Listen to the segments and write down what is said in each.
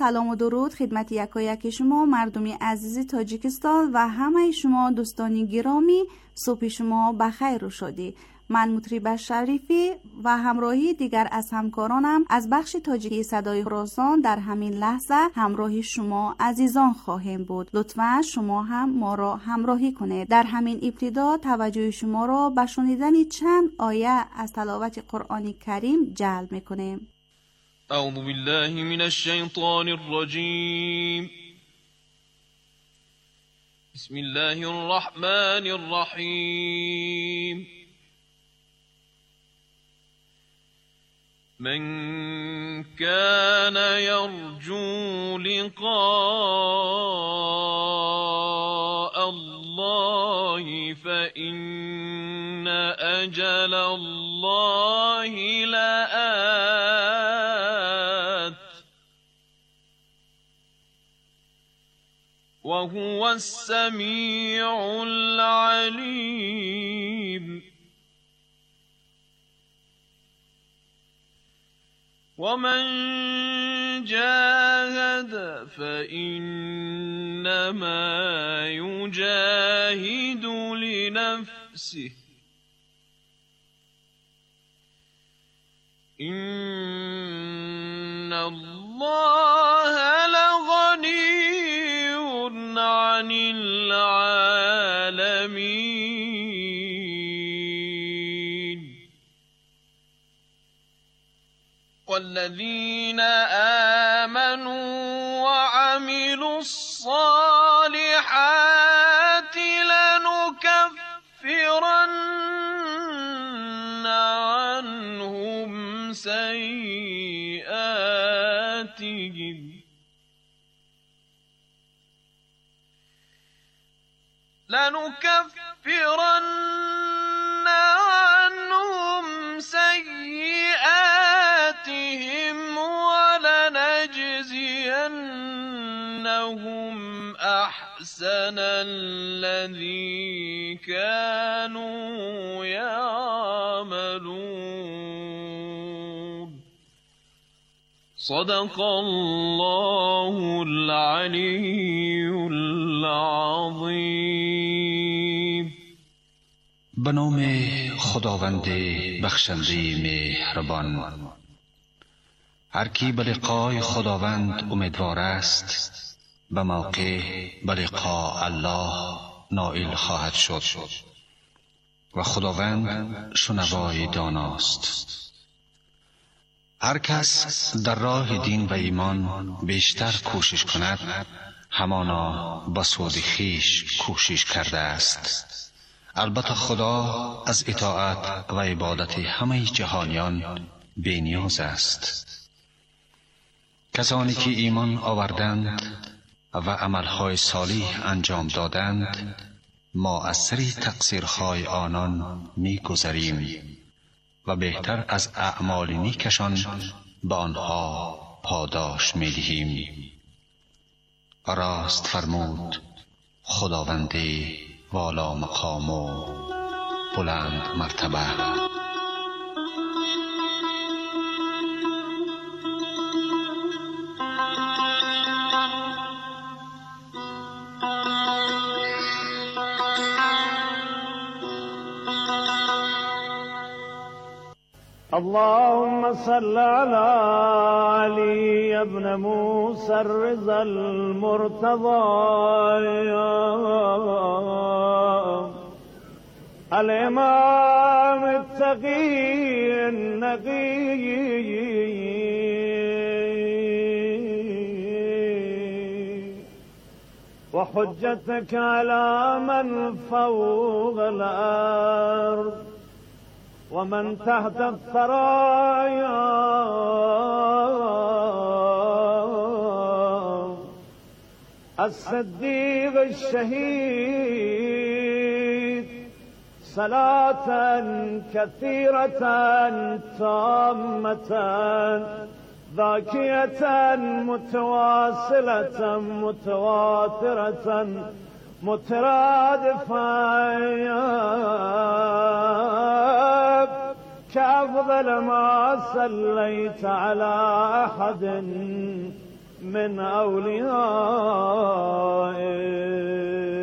سلام و درود خدمت یکایک شما مردم عزیز تاجیکستان و همه شما دوستان گرامی. صبح شما بخیر و شادی. من مطرب شریفی و همراهی دیگر از همکارانم از بخش تاجیکی صدای خراسان در همین لحظه همراه شما عزیزان خواهیم بود. لطفاً شما هم ما را همراهی کنید. در همین ابتدا توجه شما را به شنیدن چند آیه از تلاوت قرآن کریم جلب می‌کنیم. اعوذ بالله من الشیطان الرجیم. بسم الله الرحمن الرحیم. من كان يرجو لقاء الله فإن أجل الله لآت وهو السميع العليم. ومن جاهد فإنما يجاهد لنفسه إن الله لغني عن العالمين. والذين آمنوا وعملوا الصالحات لنكفرن عنهم سيئاتهم ولنجزينهم أحسن الذي كانوا يعملون. صدق الله العلي العظيم. به نام خداوند بخشنده مهربان. هر کی به لقای خداوند امیدوار است به موقع به لقاء الله نائل خواهد شد و خداوند شنوای داناست. هر کس در راه دین و ایمان بیشتر کوشش کند همانا به سود خویش کوشش کرده است. البته خدا از اطاعت و عبادت همه جهانیان بی نیاز است. کسانی که ایمان آوردند و عملهای صالح انجام دادند ما از سر تقصیرهای آنان می گذریم و بهتر از اعمال نیکشان به آنها پاداش می دهیم. راست فرمود خداوند والا مقام و بلند مرتبه. اللهم صل على علي ابن موسى الرضا المرتضى الإمام التقي النقي وحجتك على من فوق الأرض ومن تحت الثرايا الصديق الشهيد صلاة كثيرة تامة ذاكية متواصلة متواترة مترادفة كأفضل ما صليت على أحد من أوليائه.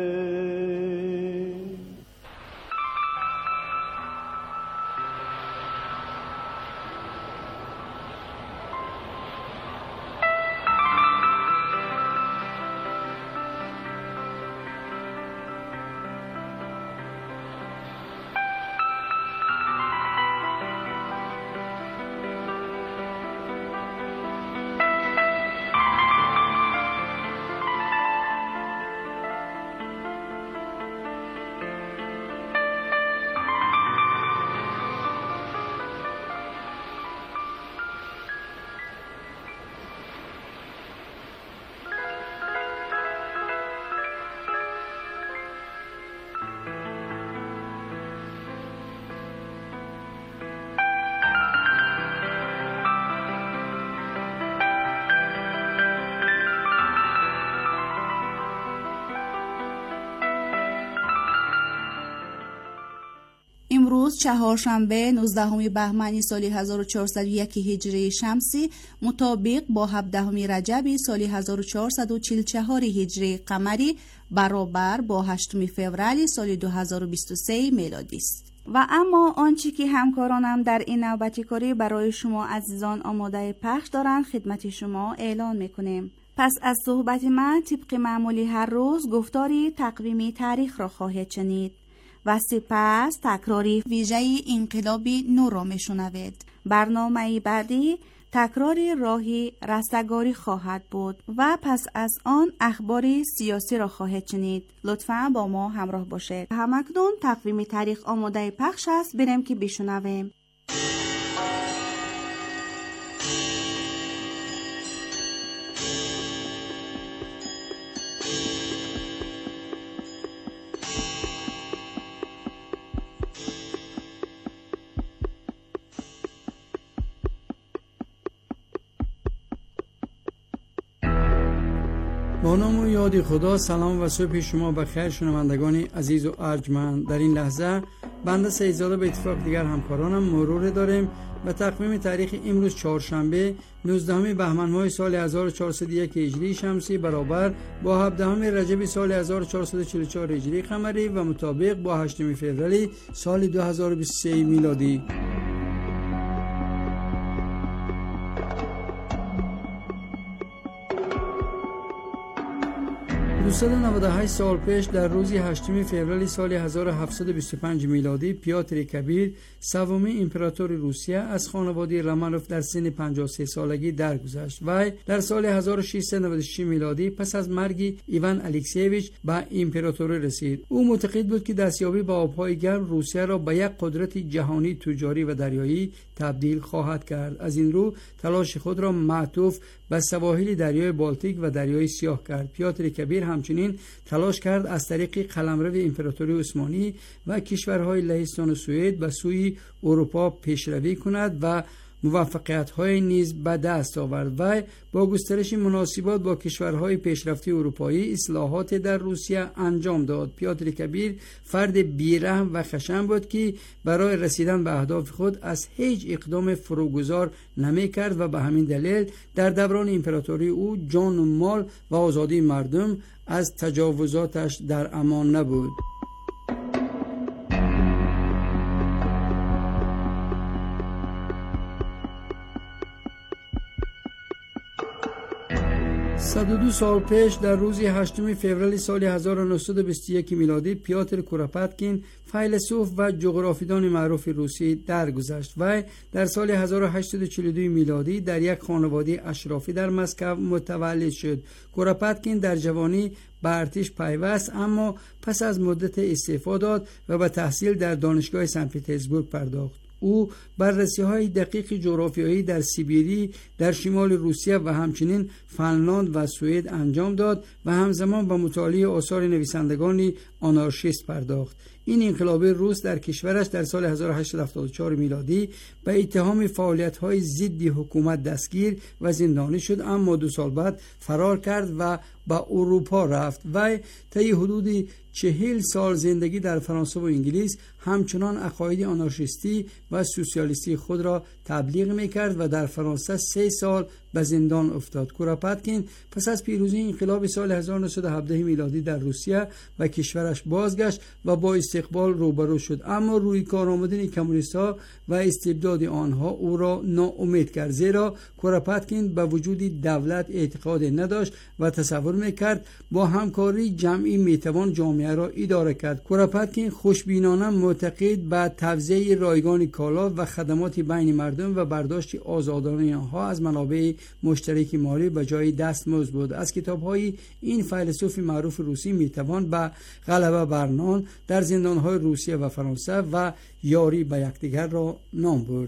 امروز چهارشنبه 19 بهمن سال 1401 هجری شمسی مطابق با 17 رجب سال 1444 هجری قمری برابر با 8 فوریه سال 2023 میلادی است. و اما آنچه که همکارانم در این نوبتی کاری برای شما عزیزان آماده پخش دارند خدمت شما اعلان میکنیم. پس از صحبت من طبق معمولی هر روز گفتاری تقویمی تاریخ را خواهید شنید و سپس تکراری ویژه انقلابی نو را میشنوید. برنامه بعدی تکراری راهی رستگاری خواهد بود و پس از آن اخباری سیاسی را خواهید شنید. لطفاً با ما همراه باشید. همکنون تقویم تاریخ آماده پخش است، بریم که بشنویم. با نام و یاد خدا. سلام و صبح شما بخیر شنوندگان عزیز و ارجمند. در این لحظه بنده سیدزاده به اتفاق دیگر همکارانم مرور داریم به تقویم تاریخ امروز چهارشنبه 19 بهمن ماه سال 1401 هجری شمسی برابر با 17 رجب سال 1444 هجری قمری و مطابق با 8 فوریه سال 2023 میلادی. 298 سال پیش در روز 8 فوریه سال 1725 میلادی پیاتر کبیر سومین امپراتور روسیه از خانواده رومانوف در سن 53 سالگی درگذشت. وی در سال 1696 میلادی پس از مرگ ایوان الکسیویچ به امپراتوری رسید. او معتقد بود که دستیابی به آبهای گرم روسیه را به یک قدرت جهانی تجاری و دریایی تبدیل خواهد کرد. از این رو تلاش خود را معطوف به سواحل دریای بالتیک و دریای سیاه کرد. پیاتر کبیر همچنین تلاش کرد از طریق قلمرو امپراتوری عثمانی و کشورهای لهستان و سوئد به سوی اروپا پیشروی کند و موفقیت‌های نیز به دست آورد. و با گسترش مناسبات با کشورهای پیشرفته اروپایی اصلاحات در روسیه انجام داد. پیاتر کبیر فرد بیرحم و خشن بود که برای رسیدن به اهداف خود از هیچ اقدام فروگذار نمی‌کرد و به همین دلیل در دوران امپراتوری او جان و مال و آزادی مردم از تجاوزاتش در امان نبود. 102 سال پیش در روز 8 فوریه سال 1921 میلادی پیاتر کوراپاتکین فیلسوف و جغرافیدان معروف روسی درگذشت. و در سال 1842 میلادی در یک خانواده اشرافی در مسکو متولد شد. کوراپاتکین در جوانی به ارتش پیوست، اما پس از مدت استعفا داد و به تحصیل در دانشگاه سن پترزبورگ پرداخت. او بررسی‌های دقیق جغرافیایی در سیبری، در شمال روسیه و همچنین فنلاند و سوئد انجام داد و همزمان به مطالعه آثار نویسندگان آنارشیست پرداخت. این انقلاب روس در کشورش در سال 1874 میلادی به اتهام فعالیت‌های ضد حکومت دستگیر و زندانی شد، اما 2 سال بعد فرار کرد و به اروپا رفت و طی حدود 40 سال زندگی در فرانسه و انگلیس همچنان عقاید آنارشیستی و سوسیالیستی خود را تبلیغ میکرد و در فرانسه 3 سال به زندان افتاد. کوراپاتکین پس از پیروزی انقلاب سال 1917 میلادی در روسیه و کشورش بازگشت و با استقبال روبرو شد، اما روی کار آمدن کمونیست‌ها و استبداد آنها او را ناامید کرد، زیرا کوراپاتکین به وجود دولت اعتقاد نداشت و تصور میکرد با همکاری جمعی میتوان جامعه را اداره کرد. کوراپاتکین خوشبینانه معتقد به توزیع رایگان کالا و خدمات بین مردم و برداشت آزادانه آنها از منابع مشترک مالی به جای دستمزد بود. از کتاب‌های این فیلسوف معروف روسی میتوان به غلبه بر نان در زندان‌های روسیه و فرانسه و یاری به یکدیگر را نام برد.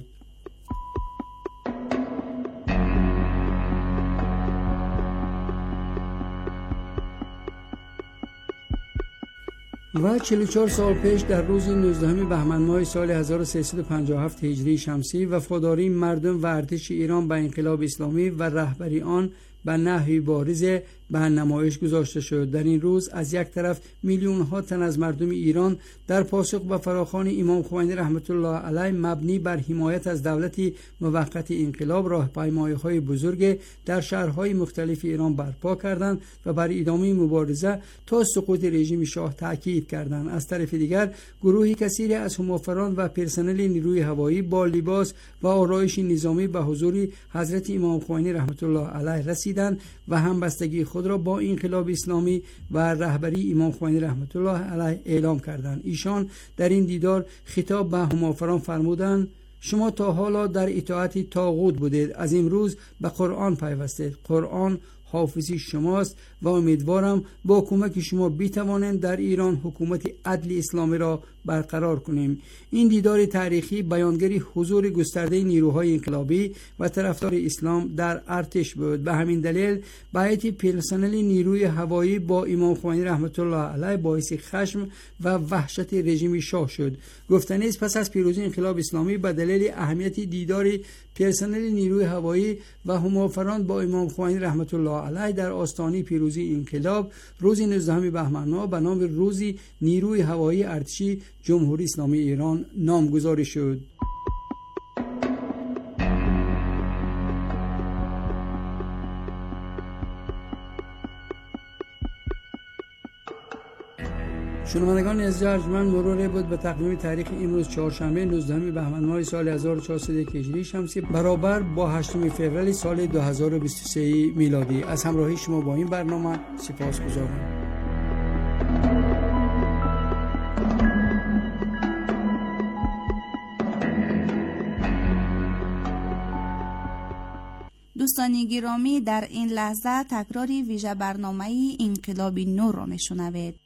و 44 سال پیش در روز 19 بهمن ماه سال 1357 هجری شمسی وفاداری مردم و ارتش ایران به انقلاب اسلامی و رهبری آن به نحوی بارز به نمایش گذاشته شد. در این روز از یک طرف میلیون ها تن از مردم ایران در پاسخ به فراخوان امام خمینی رحمت الله علیه مبنی بر حمایت از دولت موقت انقلاب راهپیمایی‌های بزرگ در شهرهای مختلف ایران برپا کردند و بر ادامه مبارزه تا سقوط رژیم شاه تاکید کردند. از طرف دیگر گروهی کثیری از همافران و پرسنل نیروی هوایی با لباس و آرایش نظامی به حضور حضرت امام خمینی رحمت الله علیه رسیدند و همبستگی خود را با انقلاب اسلامی و رهبری امام خمینی رحمت الله علیه اعلام کردند. ایشان در این دیدار خطاب به همافران فرمودند: شما تا حالا در اطاعت طاغوت بودید، از امروز به قرآن پیوستید. قرآن حافظی شماست و امیدوارم با کمک شما بتوانند در ایران حکومت عدل اسلامی را برقرار کنیم. این دیدار تاریخی بیانگری حضور گسترده نیروهای انقلابی و طرفدار اسلام در ارتش بود. به همین دلیل بیعت پرسنل نیروی هوایی با امام خمینی رحمت الله علیه باعث خشم و وحشت رژیم شاه شد. گفتنی است پس از پیروزی انقلاب اسلامی به دلیل اهمیت دیدار پرسنل نیروی هوایی و همافران با امام خمینی رحمت الله علیه در آستانه پیروزی انقلاب روز 19 بهمن ماه به نام روز نیروی هوایی ارتشی جمهوری اسلامی ایران نامگذاری شد. شنوندگان عزیز ارجمند، مرور بود به تقویم تاریخ امروز چهارشنبه 19 بهمن ماه سال 1401 هجری شمسی برابر با 8 فوریه سال 2023 میلادی. از همراهی شما با این برنامه سپاسگزارم. دوستان گرامی، در این لحظه تکراری ویژه برنامه انقلاب نو را میشنوید.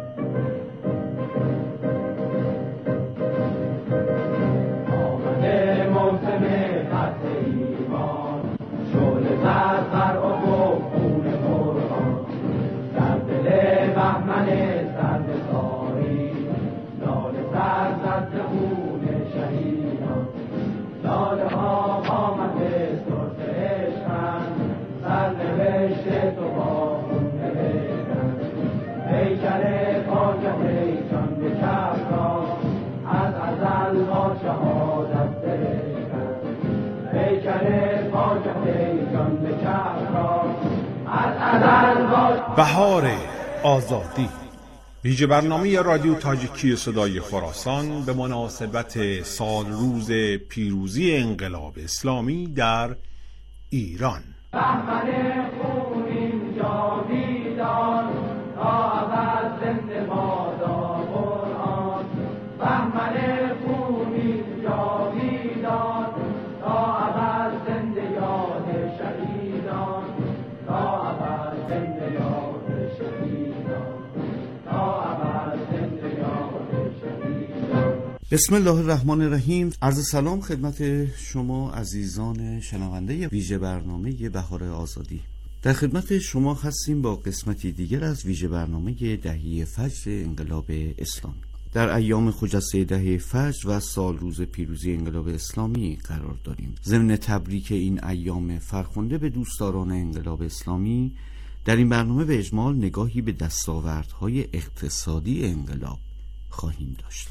بهار آزادی، ویژه برنامه رادیو تاجیکی صدای خراسان به مناسبت سال روز پیروزی انقلاب اسلامی در ایران. بهمن خونین جاویدان تا ابد زنده بادا قرآن. بهمن خونین جاویدان تا ابد زنده یاد شهیدان. تا ابد زنده یاد شهیدان. تا ابد زنده یاد شهیدان. بسم الله الرحمن الرحیم. عرض سلام خدمت شما عزیزان شنونده ویژه برنامه بهار آزادی. در خدمت شما هستیم با قسمتی دیگر از ویژه برنامه دهه فجر انقلاب اسلامی. در ایام خجسته دهه فجر و سال روز پیروزی انقلاب اسلامی قرار داریم. ضمن تبریک این ایام فرخنده به دوستداران انقلاب اسلامی، در این برنامه به اجمال نگاهی به دستاوردهای اقتصادی انقلاب خواهیم داشت.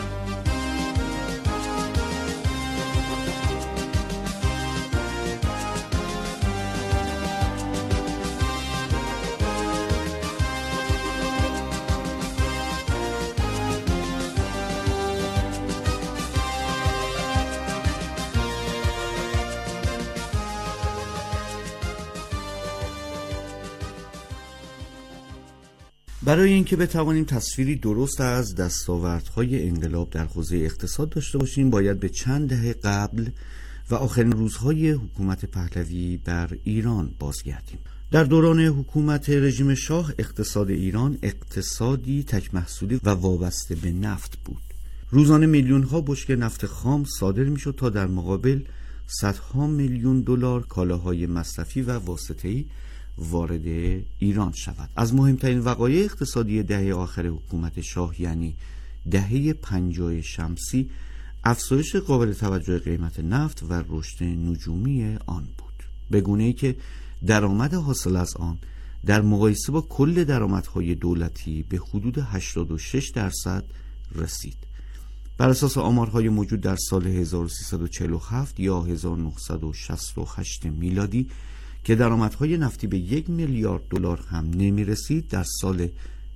برای اینکه بتوانیم تصویری درست از دستاوردهای انقلاب در حوزه اقتصاد داشته باشیم، باید به چند دهه قبل و آخرین روزهای حکومت پهلوی بر ایران بازگردیم. در دوران حکومت رژیم شاه، اقتصاد ایران اقتصادی تک محصولی و وابسته به نفت بود. روزانه میلیون‌ها بشکه نفت خام صادر می‌شد تا در مقابل صدها میلیون دلار کالاهای مصرفی و واسطه‌ای وارد ایران شود. از مهمترین وقایع اقتصادی دهه آخر حکومت شاه، یعنی دهه 50 شمسی، افزایش قابل توجه قیمت نفت و رشد نجومی آن بود، به گونه‌ای که درآمد حاصل از آن در مقایسه با کل درآمدهای دولتی به حدود 86% رسید. بر اساس آمارهای موجود در سال 1347 یا 1968 میلادی که درآمدهای نفتی به 1 میلیارد دلار هم نمی رسید، در سال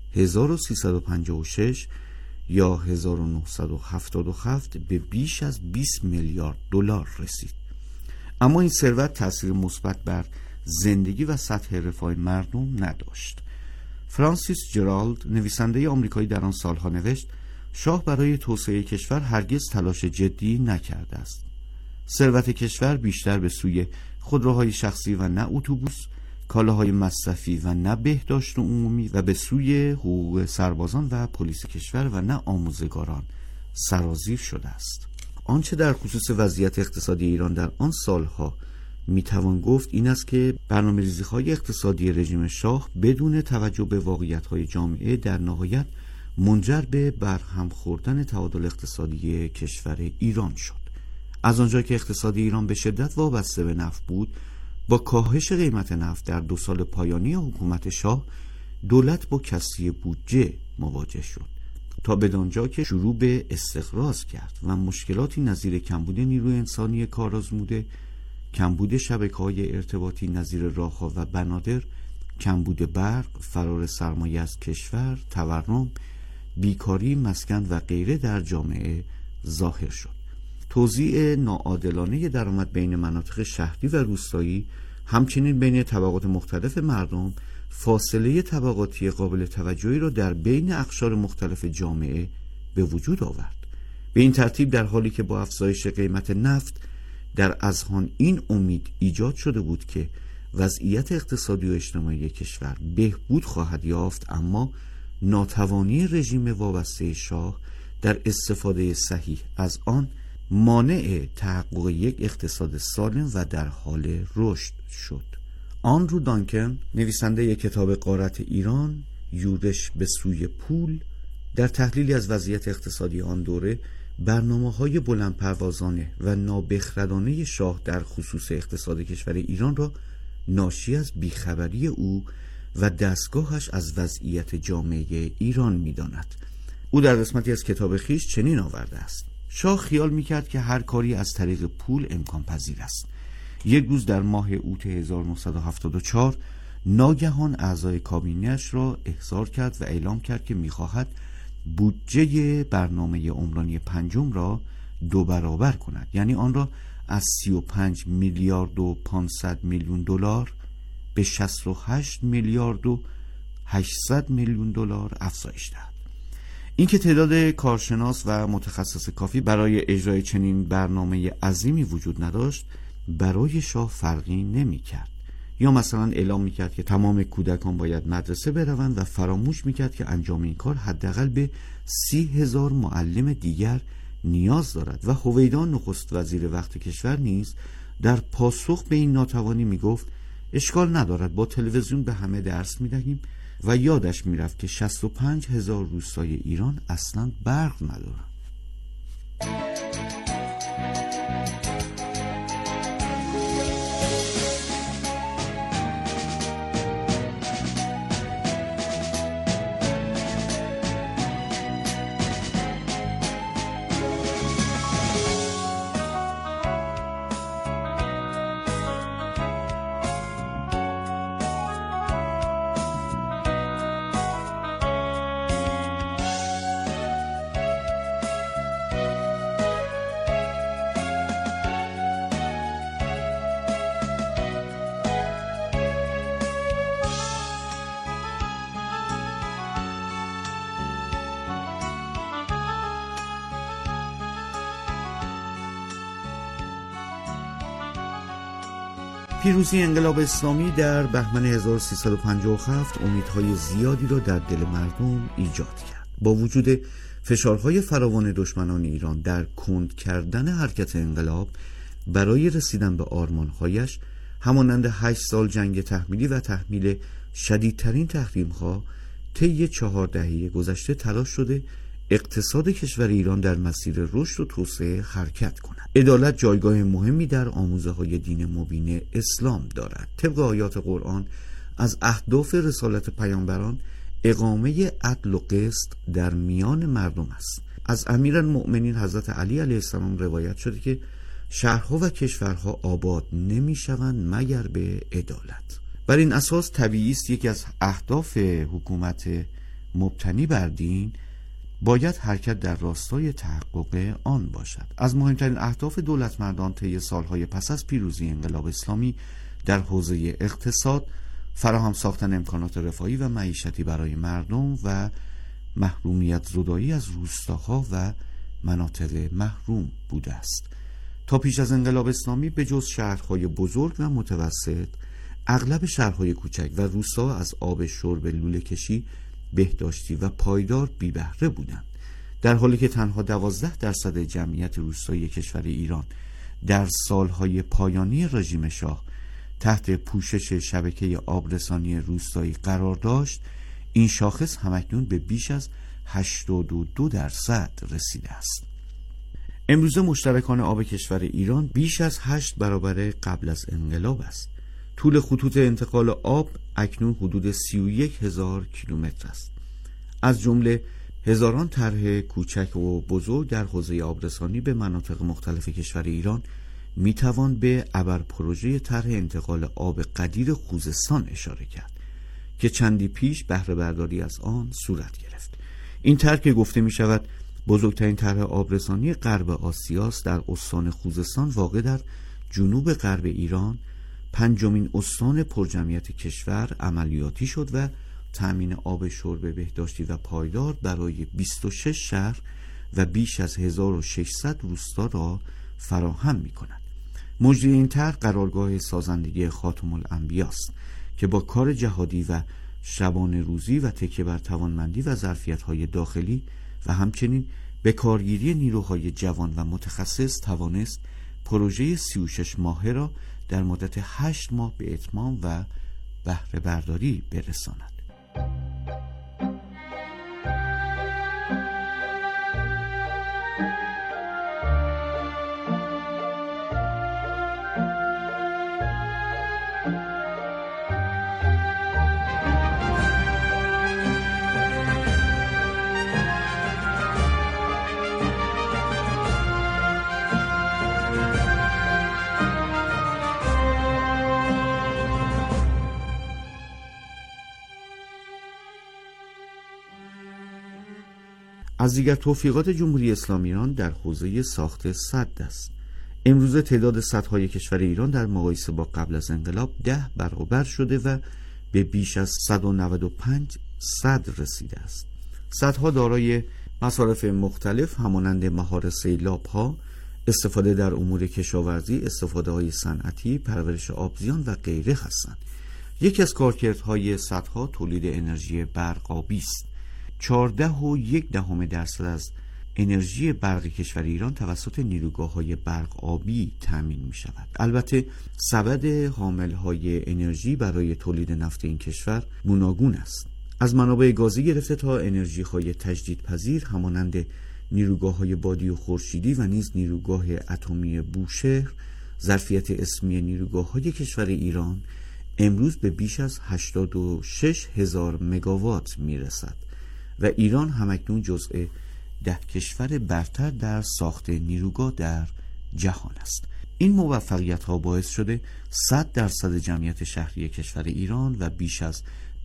1356 یا 1977 به بیش از 20 میلیارد دلار رسید. اما این ثروت تأثیر مثبت بر زندگی و سطح رفاه مردم نداشت. فرانسیس جرالد، نویسنده آمریکایی، در آن سالها نوشت: شاه برای توسعه کشور هرگز تلاش جدی نکرده است. ثروت کشور بیشتر به سوی خودروهای شخصی و نه اتوبوس، کالاهای مصرفی و نه بهداشت عمومی و به سوی حقوق سربازان و پلیس کشور و نه آموزگاران سرازیر شده است. آنچه در خصوص وضعیت اقتصادی ایران در آن سالها میتوان گفت این است که برنامه‌ریزی‌های اقتصادی رژیم شاه بدون توجه به واقعیت‌های جامعه در نهایت منجر به برهم خوردن تعادل اقتصادی کشور ایران شد. از آنجا که اقتصاد ایران به شدت وابسته به نفت بود، با کاهش قیمت نفت در 2 سال پایانی حکومت شاه، دولت با کسری بودجه مواجه شد تا بدانجا که شروع به استقراض کرد و مشکلاتی نظیر کمبود نیروی انسانی کارآزموده، کمبود شبکه‌های ارتباطی نظیر راه‌ها و بنادر، کمبود برق، فرار سرمایه از کشور، تورم، بیکاری، مسکن و غیره در جامعه ظاهر شد. توزیع ناعادلانه درآمد بین مناطق شهری و روستایی، همچنین بین طبقات مختلف مردم، فاصله طبقاتی قابل توجهی را در بین اقشار مختلف جامعه به وجود آورد. به این ترتیب در حالی که با افزایش قیمت نفت در اذهان این امید ایجاد شده بود که وضعیت اقتصادی و اجتماعی کشور بهبود خواهد یافت، اما ناتوانی رژیم وابسته شاه در استفاده صحیح از آن مانع تحقق یک اقتصاد سالم و در حال رشد شد. آندرو دانکن، نویسنده کتاب غارت ایران، یورش به سوی پول، در تحلیلی از وضعیت اقتصادی آن دوره برنامه‌های بلندپروازانه و نابخردانه شاه در خصوص اقتصاد کشور ایران را ناشی از بیخبری او و دستگاهش از وضعیت جامعه ایران می‌داند. او در قسمتی از کتاب خویش چنین آورده است: شاه خیال می‌کرد که هر کاری از طریق پول امکان پذیر است. یک روز در ماه اوت 1974 ناگهان اعضای کابینه‌اش را احضار کرد و اعلام کرد که می‌خواهد بودجه برنامه عمرانی 5 را 2 برابر کند، یعنی آن را از 35 میلیارد و 500 میلیون دلار به 68 میلیارد و 800 میلیون دلار افزایش دهد. اینکه تعداد کارشناس و متخصص کافی برای اجرای چنین برنامه عظیمی وجود نداشت، برای شاه فرقی نمی کرد. یا مثلا اعلام می کرد که تمام کودکان باید مدرسه بروند و فراموش می کرد که انجام این کار حداقل به 30,000 معلم دیگر نیاز دارد. و هویدا نخست وزیر وقت کشور نیز در پاسخ به این ناتوانی می گفت اشکال ندارد، با تلویزیون به همه درس می دهیم و یادش میرفت که 65,000 روستای ایران اصلا برق ندارن. پیروزی انقلاب اسلامی در بهمن 1357 امیدهای زیادی را در دل مردم ایجاد کرد. با وجود فشارهای فراوان دشمنان ایران در کند کردن حرکت انقلاب برای رسیدن به آرمانهایش، همانند 8 سال جنگ تحمیلی و تحمیل شدیدترین تحریم‌ها طی 4 دهه گذشته تلاش شده اقتصاد کشور ایران در مسیر رشد و توسعه حرکت کند. عدالت جایگاه مهمی در آموزه‌های دین مبین اسلام دارد. طبق آیات قرآن از اهداف رسالت پیامبران اقامه عدل و قسط در میان مردم است. از امیرالمؤمنین حضرت علی علیه السلام روایت شده که شهرها و کشورها آباد نمی‌شوند مگر به عدالت. بر این اساس طبیعی است یکی از اهداف حکومت مبتنی بر دین باید حرکت در راستای تحقق آن باشد. از مهمترین اهداف دولتمردان طی سالهای پس از پیروزی انقلاب اسلامی در حوزه اقتصاد فراهم ساختن امکانات رفاهی و معیشتی برای مردم و محرومیت زدایی از روستاها و مناطق محروم بوده است. تا پیش از انقلاب اسلامی به جز شهرهای بزرگ و متوسط، اغلب شهرهای کوچک و روستا از آب شرب لوله کشی، بهداشتی و پایدار بی بهره بودند، در حالی که تنها 12% جمعیت روستایی کشور ایران در سالهای پایانی رژیم شاه تحت پوشش شبکه آبرسانی روستایی قرار داشت. این شاخص همکنون به بیش از 82% رسیده است. امروزه مشترکان آب کشور ایران بیش از 8 برابر قبل از انقلاب است. طول خطوط انتقال آب اکنون حدود 31,000 کیلومتر است. از جمله هزاران طرح کوچک و بزرگ در حوزه آبرسانی به مناطق مختلف کشور ایران میتوان به ابر پروژه طرح انتقال آب قدیر خوزستان اشاره کرد که چندی پیش بهره برداری از آن صورت گرفت. این طرح که گفته می شود بزرگترین طرح آبرسانی غرب آسیاست، در استان خوزستان واقع در جنوب غرب ایران، 5مین استان پرجمعیت کشور عملیاتی شد و تأمین آب شرب بهداشتی و پایدار برای 26 شهر و بیش از 1600 روستا را فراهم می کند. مجری این طرح قرارگاه سازندگی خاتم الانبیا است که با کار جهادی و شبانه روزی و تکیه بر توانمندی و ظرفیت‌های داخلی و همچنین به کارگیری نیروهای جوان و متخصص توانست پروژه 36 ماهه را در مدت 8 ماه به اتمام و بهره برداری برساند. از دیگر توفیقات جمهوری اسلامی ایران در حوزه ساخت سد است. امروزه تعداد سدهای کشور ایران در مقایسه با قبل از انقلاب 10 برابر شده و به بیش از 195 سد رسیده است. سدها دارای مصارف مختلف همانند مهار سیلاب‌ها، استفاده در امور کشاورزی، استفاده‌های صنعتی، پرورش آبزیان و غیره هستند. یکی از کارکردهای سدها تولید انرژی برق آبی است. 14.1% از انرژی برق کشور ایران توسط نیروگاه‌های برق آبی تامین می‌شود. البته سبد حامل‌های انرژی برای تولید نفت این کشور گوناگون است. از منابع گازی گرفته تا انرژی‌های تجدیدپذیر همانند نیروگاه‌های بادی و خورشیدی و نیز نیروگاه اتمی بوشهر، ظرفیت اسمی نیروگاه‌های کشور ایران امروز به بیش از 86,000 مگاوات میرسد و ایران همکنون جزء 10 کشور برتر در ساخت نیروگاه در جهان است. این موفقیت‌ها باعث شده 100% جمعیت شهری کشور ایران و بیش از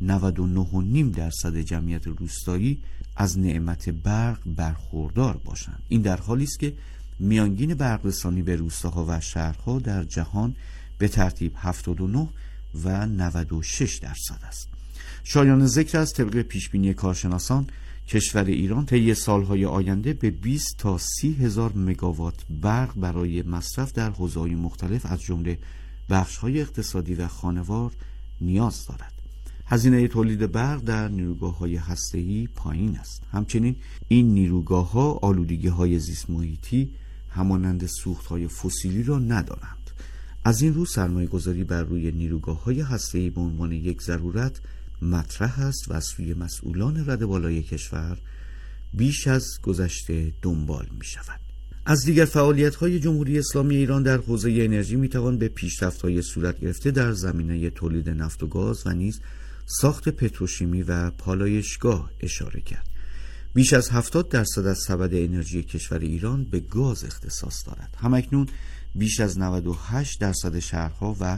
99.5% جمعیت روستایی از نعمت برق برخوردار باشند. این در حالی است که میانگین برقرسانی به روستاها و شهرها در جهان به ترتیب 79 و 96% است. شایان ذکر است طبق پیشبینی کارشناسان کشور ایران طی سالهای آینده به 20 تا 30,000 مگاوات برق برای مصرف در حوزه‌های مختلف از جمله بخش‌های اقتصادی و خانوار نیاز دارد. هزینه تولید برق در نیروگاه‌های هسته‌ای پایین است. همچنین این نیروگاه‌ها آلودگی‌های زیست محیطی همانند سوخت‌های فسیلی را ندارند. از این رو سرمایه‌گذاری بر روی نیروگاه‌های هسته‌ای به عنوان یک ضرورت مطرح است و از سوی مسئولان رده بالای کشور بیش از گذشته دنبال می شود. از دیگر فعالیت‌های جمهوری اسلامی ایران در حوزه انرژی می توان به پیشرفت‌های صورت گرفته در زمینه تولید نفت و گاز و نیز ساخت پتروشیمی و پالایشگاه اشاره کرد. بیش از 70% از سبد انرژی کشور ایران به گاز اختصاص دارد. همکنون بیش از 98% شهرها و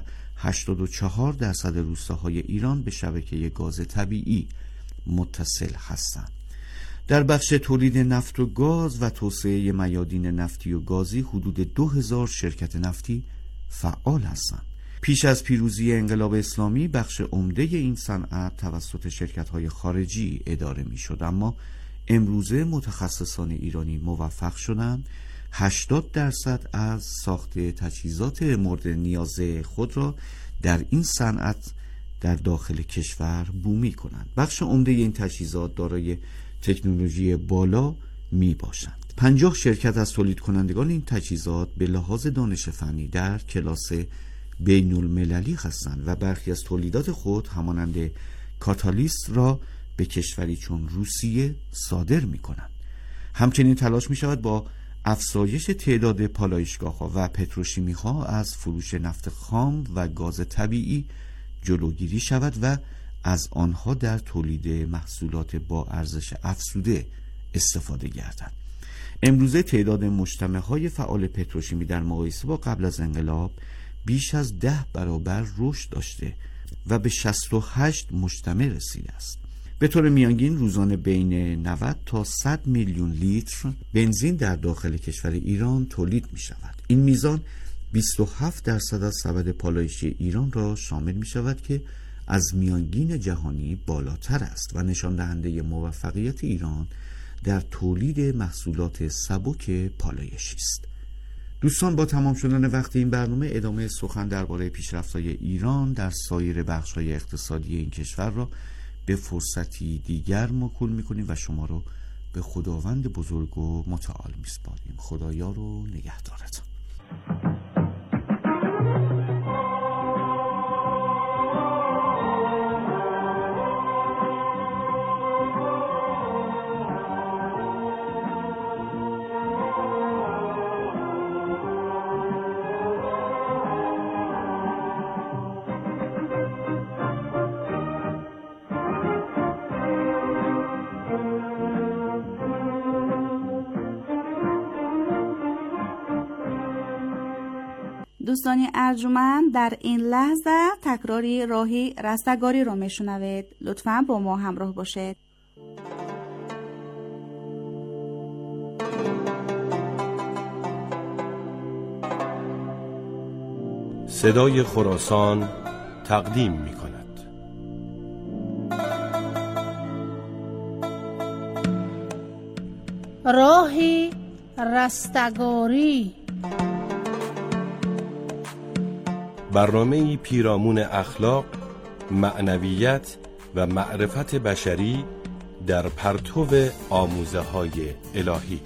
84% روستاهای ایران به شبکه گاز طبیعی متصل هستند. در بخش تولید نفت و گاز و توسعه میادین نفتی و گازی حدود 2000 شرکت نفتی فعال هستند. پیش از پیروزی انقلاب اسلامی بخش عمده این صنعت توسط شرکت‌های خارجی اداره می‌شد، اما امروزه متخصصان ایرانی موفق شدند 80% از ساخت تجهیزات مورد نیاز خود را در این صنعت در داخل کشور بومی کنند. بخش عمده این تجهیزات دارای تکنولوژی بالا می باشند. 50 شرکت از تولید کنندگان این تجهیزات به لحاظ دانش فنی در کلاس بین المللی هستند و برخی از تولیدات خود همانند کاتالیست را به کشوری چون روسیه صادر می کنند. همچنین تلاش می شود با افزایش تعداد پالایشگاه‌ها و پتروشیمی‌ها از فروش نفت خام و گاز طبیعی جلوگیری شود و از آنها در تولید محصولات با ارزش افزوده استفاده گردد. امروزه تعداد مجتمع‌های فعال پتروشیمی در مقایسه با قبل از انقلاب بیش از 10 برابر رشد داشته و به 68 مجتمع رسیده است. به طور میانگین روزانه بین 90 تا 100 میلیون لیتر بنزین در داخل کشور ایران تولید می شود. این میزان 27% از سبد پالایشی ایران را شامل می شود که از میانگین جهانی بالاتر است و نشان دهنده موفقیت ایران در تولید محصولات سبک پالایشی است. دوستان، با تمام شدن وقت این برنامه ادامه سخن درباره پیشرفت‌های ایران در سایر بخش‌های اقتصادی این کشور را به فرصتی دیگر موکول می‌کنیم و شما رو به خداوند بزرگ و متعال می‌سپاریم. خدایار و نگهدارتان. دوستانی ارجمند، در این لحظه تکراری راهی رستگاری را میشنوید. لطفاً با ما همراه باشید. صدای خراسان تقدیم می کند. راهی رستگاری، برنامه‌ای پیرامون اخلاق، معنویت و معرفت بشری در پرتو آموزه‌های الهی.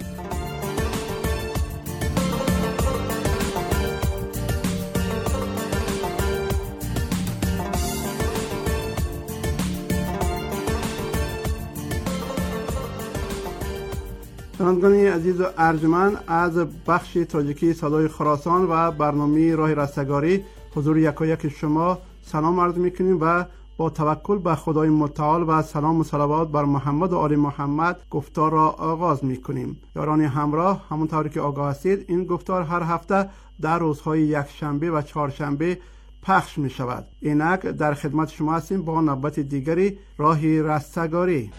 شنوندگان عزیز و ارجمند، از بخش تاجیکی صدای خراسان و برنامه راه رستگاری حضور یکایک شما سلام عرض میکنیم و با توکل به خدای متعال و سلام و صلوات بر محمد و آل محمد گفتار را آغاز میکنیم. یاران همراه، همونطور که آگاه هستید این گفتار هر هفته در روزهای یکشنبه و چهارشنبه پخش می شود. اینک در خدمت شما هستیم با نوبت دیگری راه رستگاری.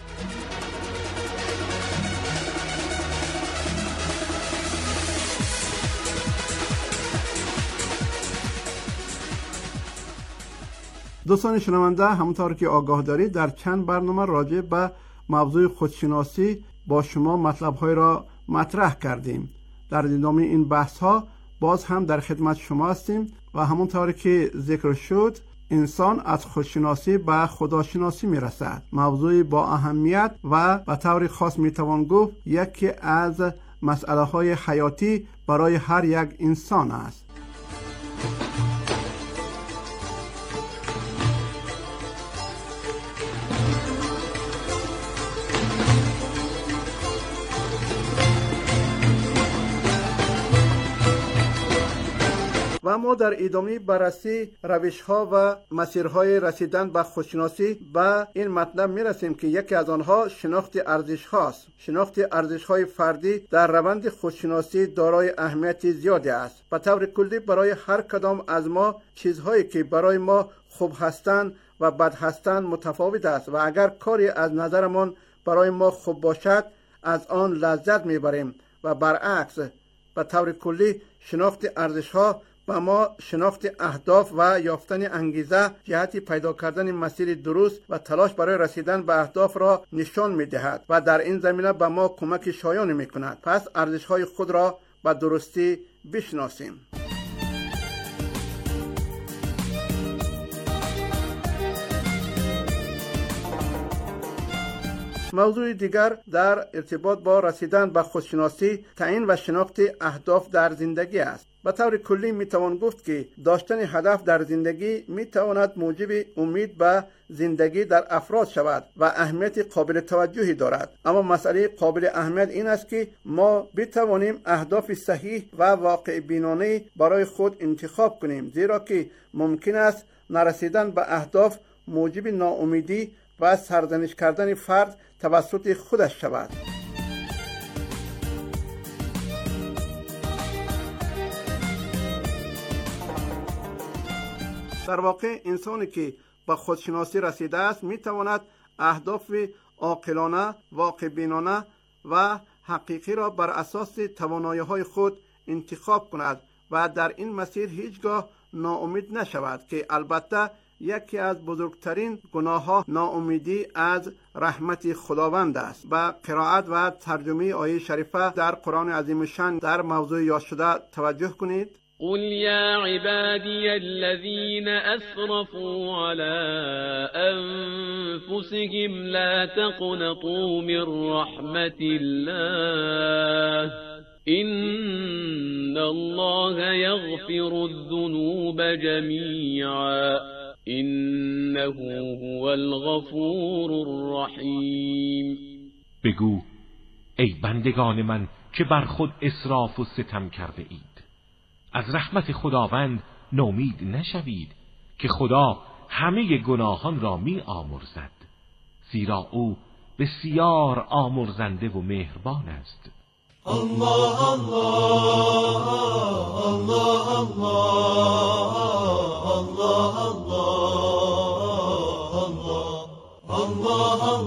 دوستان شنونده، همونطور که آگاه دارید در چند برنامه راجع به موضوع خودشناسی با شما مطلب‌های را مطرح کردیم. در ادامه این بحث‌ها باز هم در خدمت شما هستیم و همونطور که ذکر شد انسان از خودشناسی به خداشناسی میرسد. موضوع با اهمیت و به طور خاص میتوان گفت یکی از مسئله‌های حیاتی برای هر یک انسان است. و ما در ادامه بررسی روش‌ها و مسیرهای رسیدن به خودشناسی به این مطلب می‌رسیم که یکی از آنها شناخت ارزش‌هاست. شناخت ارزش‌های فردی در روند خودشناسی دارای اهمیت زیادی است. به طور کلی برای هر کدام از ما چیزهایی که برای ما خوب هستند و بد هستند متفاوت است و اگر کاری از نظرمان برای ما خوب باشد از آن لذت می‌بریم و برعکس. به طور کلی شناخت ارزش‌ها و ما شناخت اهداف و یافتن انگیزه جهت پیدا کردن مسیر درست و تلاش برای رسیدن به اهداف را نشان می‌دهد و در این زمینه به ما کمک شایانی می‌کند. پس ارزش‌های خود را به درستی بشناسیم. موضوع دیگر در ارتباط با رسیدن به خودشناسی تعیین و شناخت اهداف در زندگی است. به طور کلی میتوان گفت که داشتن هدف در زندگی میتواند موجب امید به زندگی در افراد شود و اهمیت قابل توجهی دارد. اما مسئله قابل اهمیت این است که ما بتوانیم اهداف صحیح و واقع بینانه برای خود انتخاب کنیم، زیرا که ممکن است نرسیدن به اهداف موجب ناامیدی و سرزنش کردن فرد توسط خودش شود. در واقع انسانی که به خودشناسی رسیده است میتواند اهداف عاقلانه، واقع بینانه و حقیقی را بر اساس توانایی‌های خود انتخاب کند و در این مسیر هیچگاه ناامید نشود که البته یکی از بزرگترین گناه‌ها ناامیدی از رحمت خداوند است. به قرائت و ترجمه آیه شریفه در قرآن عظیم شان در موضوع یاد شده توجه کنید. قل يا عبادي الذين أسرفوا على أنفسهم لا تقنطوا من رحمة الله إن الله يغفر الذنوب جميعا إنه هو الغفور الرحیم. بگو ای بندگان من که بر خود اسراف و ستم کرده اید، از رحمت خداوند نومید نشوید که خدا همه گناهان را می آمرزد، زیرا او بسیار آمرزنده و مهربان است. الله الله الله الله الله الله الله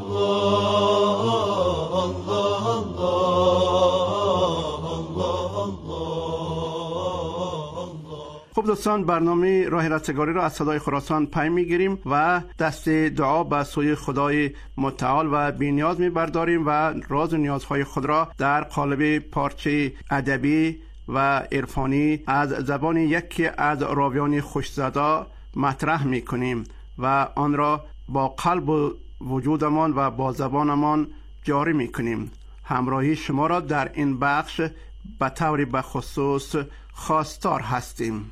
خب دوستان، برنامه راه رستگاری را از صدای خراسان پی میگیریم و دست دعا به سوی خدای متعال و بی‌نیاز میبرداریم و راز و نیازهای خود را در قالب پارچه ادبی و عرفانی از زبان یکی از راویان خوش‌زاده مطرح میکنیم و آن را با قلب و وجودمان و با زبانمان جاری میکنیم. همراهی شما را در این بخش به طور بخصوص خواستار هستیم.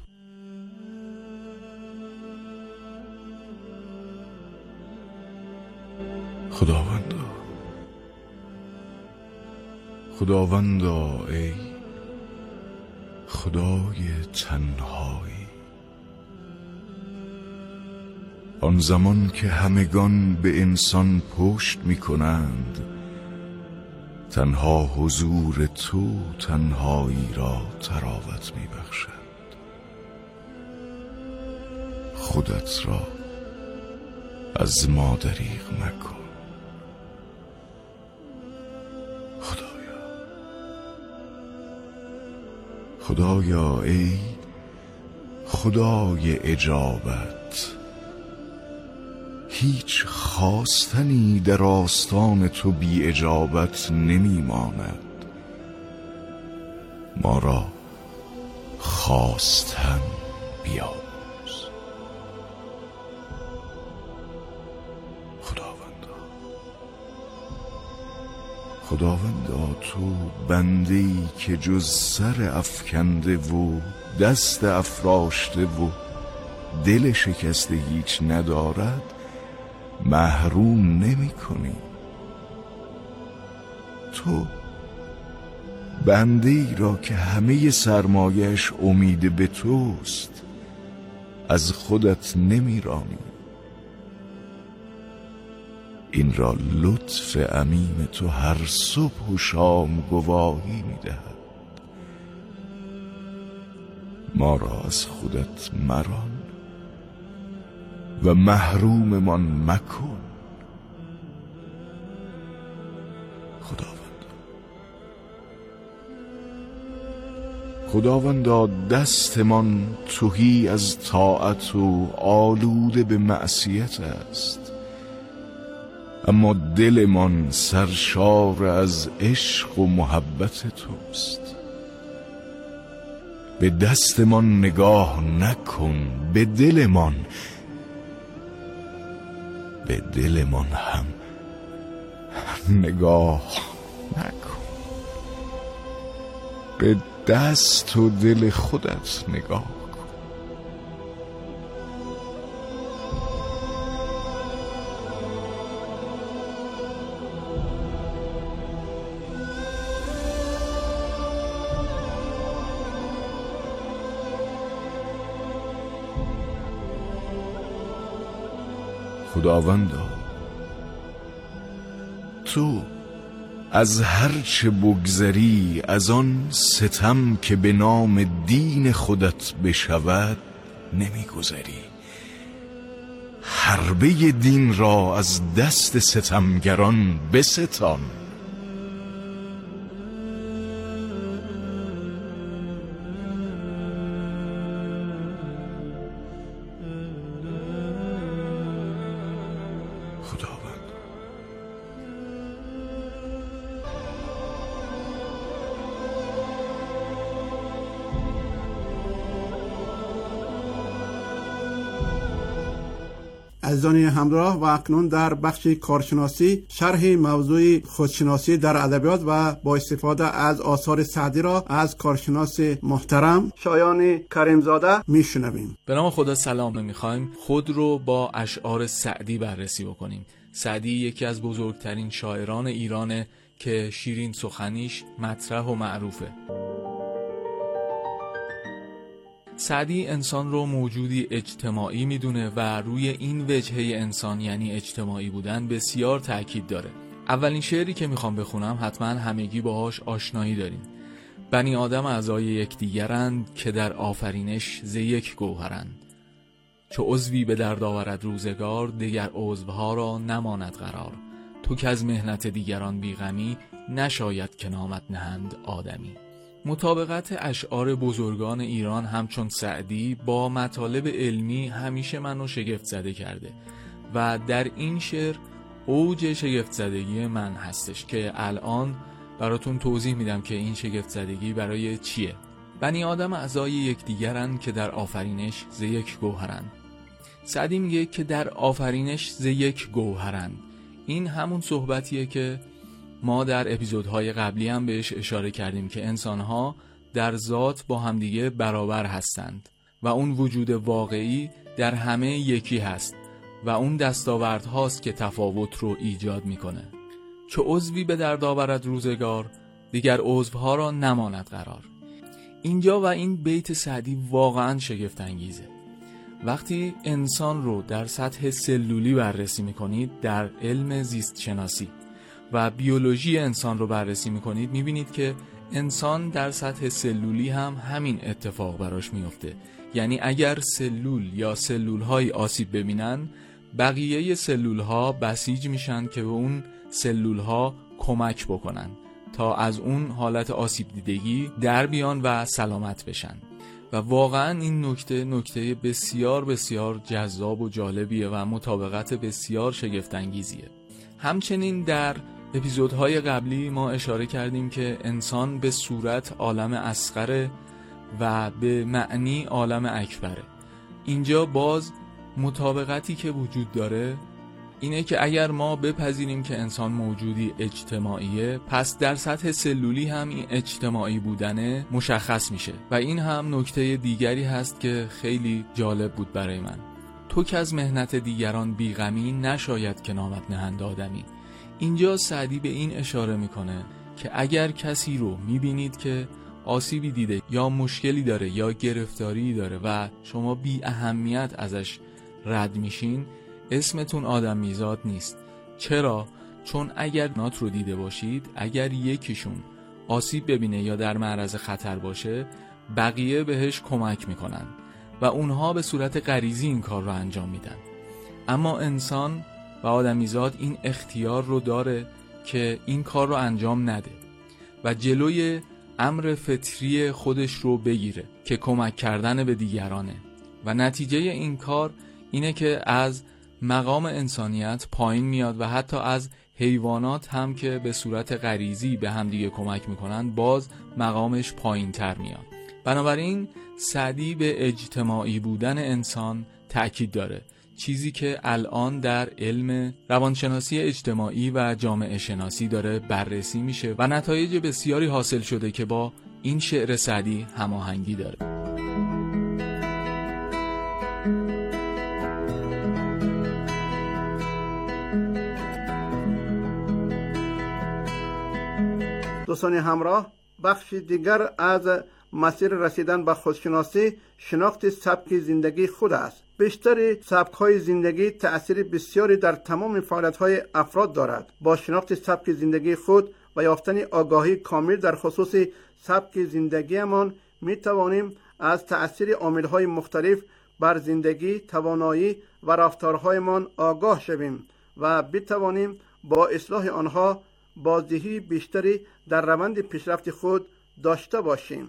خداوندا ای خدای تنهایی، آن زمان که همگان به انسان پشت می کنند، تنها حضور تو تنهایی را تراوت می بخشد. خودت را از ما دریغ مکن خدایا ای خدای اجابت، هیچ خواستنی در آستان تو بی اجابت نمی ماند. ما را خواستن بیاموز. خداوندا تو بنده‌ای که جز سر افکنده و دست افراشته و دل شکسته هیچ ندارد محروم نمی کنی. تو بنده‌ای را که همه سرمایه‌اش امید به توست از خودت نمی رانی. این را لطف عمیم تو هر صبح و شام گواهی می دهد. ما را از خودت مران و محروممان مکن. خداوندا دستمان تهی از طاعت و آلوده به معصیت است، اما دلمان سرشار از عشق و محبت توست. به دستمان نگاه نکن، به دلمان هم نگاه نکن. به دست و دل خودت نگاه کن. خداوندا تو از هرچه بگذری از آن ستم که به نام دین خودت بشود نمیگذری. حربه دین را از دست ستمگران بستان. عزیزان همراه، و اکنون در بخش کارشناسی شرح موضوع خودشناسی در ادبیات و با استفاده از آثار سعدی را از کارشناس محترم شایان کریمزاده میشنویم. به نام خدا سلام. میخوایم خود رو با اشعار سعدی بررسی بکنیم. سعدی یکی از بزرگترین شاعران ایرانه که شیرین سخنیش مطرح و معروفه. سعدی انسان رو موجودی اجتماعی میدونه و روی این وجهه انسان یعنی اجتماعی بودن بسیار تأکید داره. اولین شعری که میخوام بخونم حتما همگی باهاش آشنایی دارین. بنی آدم اعضای یکدیگرند که در آفرینش ز یک گوهرند. چو عضوی به درد آورد روزگار دیگر عضوها را نماند قرار. تو که از مهنت دیگران بیغمی نشاید که نامت نهند آدمی. مطابقت اشعار بزرگان ایران همچون سعدی با مطالب علمی همیشه منو شگفت زده کرده و در این شعر اوج شگفت زدگی من هستش که الان براتون توضیح میدم که این شگفت زدگی برای چیه. بنی آدم اعضای یکدیگرند که در آفرینش ز یک گوهرند. سعدی میگه که در آفرینش ز یک گوهرند. این همون صحبتیه که ما در اپیزودهای قبلی هم بهش اشاره کردیم که انسانها در ذات با همدیگه برابر هستند و اون وجود واقعی در همه یکی هست و اون دستاورد هاست که تفاوت رو ایجاد میکنه. چو عضوی به درد آورد روزگار دیگر عضوها را نماند قرار. اینجا و این بیت سعدی واقعا شگفت انگیزه. وقتی انسان رو در سطح سلولی بررسی میکنید، در علم زیست شناسی و بیولوژی انسان رو بررسی میکنید، میبینید که انسان در سطح سلولی هم همین اتفاق براش میفته. یعنی اگر سلول یا سلول‌های آسیب ببینن، بقیه سلول‌ها بسیج میشن که به اون سلول‌ها کمک بکنن تا از اون حالت آسیب دیدگی در بیان و سلامت بشن. و واقعا این نکته بسیار بسیار جذاب و جالبیه و مطابقت بسیار شگفت‌انگیزیه. همچنین در اپیزودهای قبلی ما اشاره کردیم که انسان به صورت عالم اصغره و به معنی عالم اکبره. اینجا باز مطابقتی که وجود داره اینه که اگر ما بپذیریم که انسان موجودی اجتماعیه، پس در سطح سلولی هم این اجتماعی بودنه مشخص میشه. و این هم نکته دیگری هست که خیلی جالب بود برای من. تو که از مهنت دیگران بیغمی، نشاید که نامت نهند آدمی. اینجا سعدی به این اشاره میکنه که اگر کسی رو میبینید که آسیبی دیده یا مشکلی داره یا گرفتاری داره و شما بی اهمیت ازش رد میشین، اسمتون آدمیزاد نیست. چرا؟ چون اگر نات رو دیده باشید، اگر یکیشون آسیب ببینه یا در معرض خطر باشه، بقیه بهش کمک میکنن و اونها به صورت غریزی این کار رو انجام میدن. اما انسان و آدمیزاد این اختیار رو داره که این کار رو انجام نده و جلوی امر فطری خودش رو بگیره که کمک کردن به دیگرانه. و نتیجه این کار اینه که از مقام انسانیت پایین میاد و حتی از حیوانات هم که به صورت غریزی به هم دیگه کمک میکنن، باز مقامش پایین تر میاد. بنابراین سعدی به اجتماعی بودن انسان تأکید داره، چیزی که الان در علم روانشناسی اجتماعی و جامعه شناسی داره بررسی میشه و نتایج بسیاری حاصل شده که با این شعر سعدی هماهنگی داره. دوستان همراه، بخش دیگر از مسیر رسیدن به خودشناسی شناخت سبک زندگی خود است. بیشتر سبک‌های زندگی تأثیر بسیاری در تمام فعالیت‌های افراد دارد. با شناخت سبک زندگی خود و یافتن آگاهی کامل در خصوص سبک زندگیمان می‌توانیم از تأثیر عامل‌های مختلف بر زندگی، توانایی و رفتارهایمان آگاه شویم و بتوانیم با اصلاح آنها بازدهی بیشتری در روند پیشرفت خود داشته باشیم.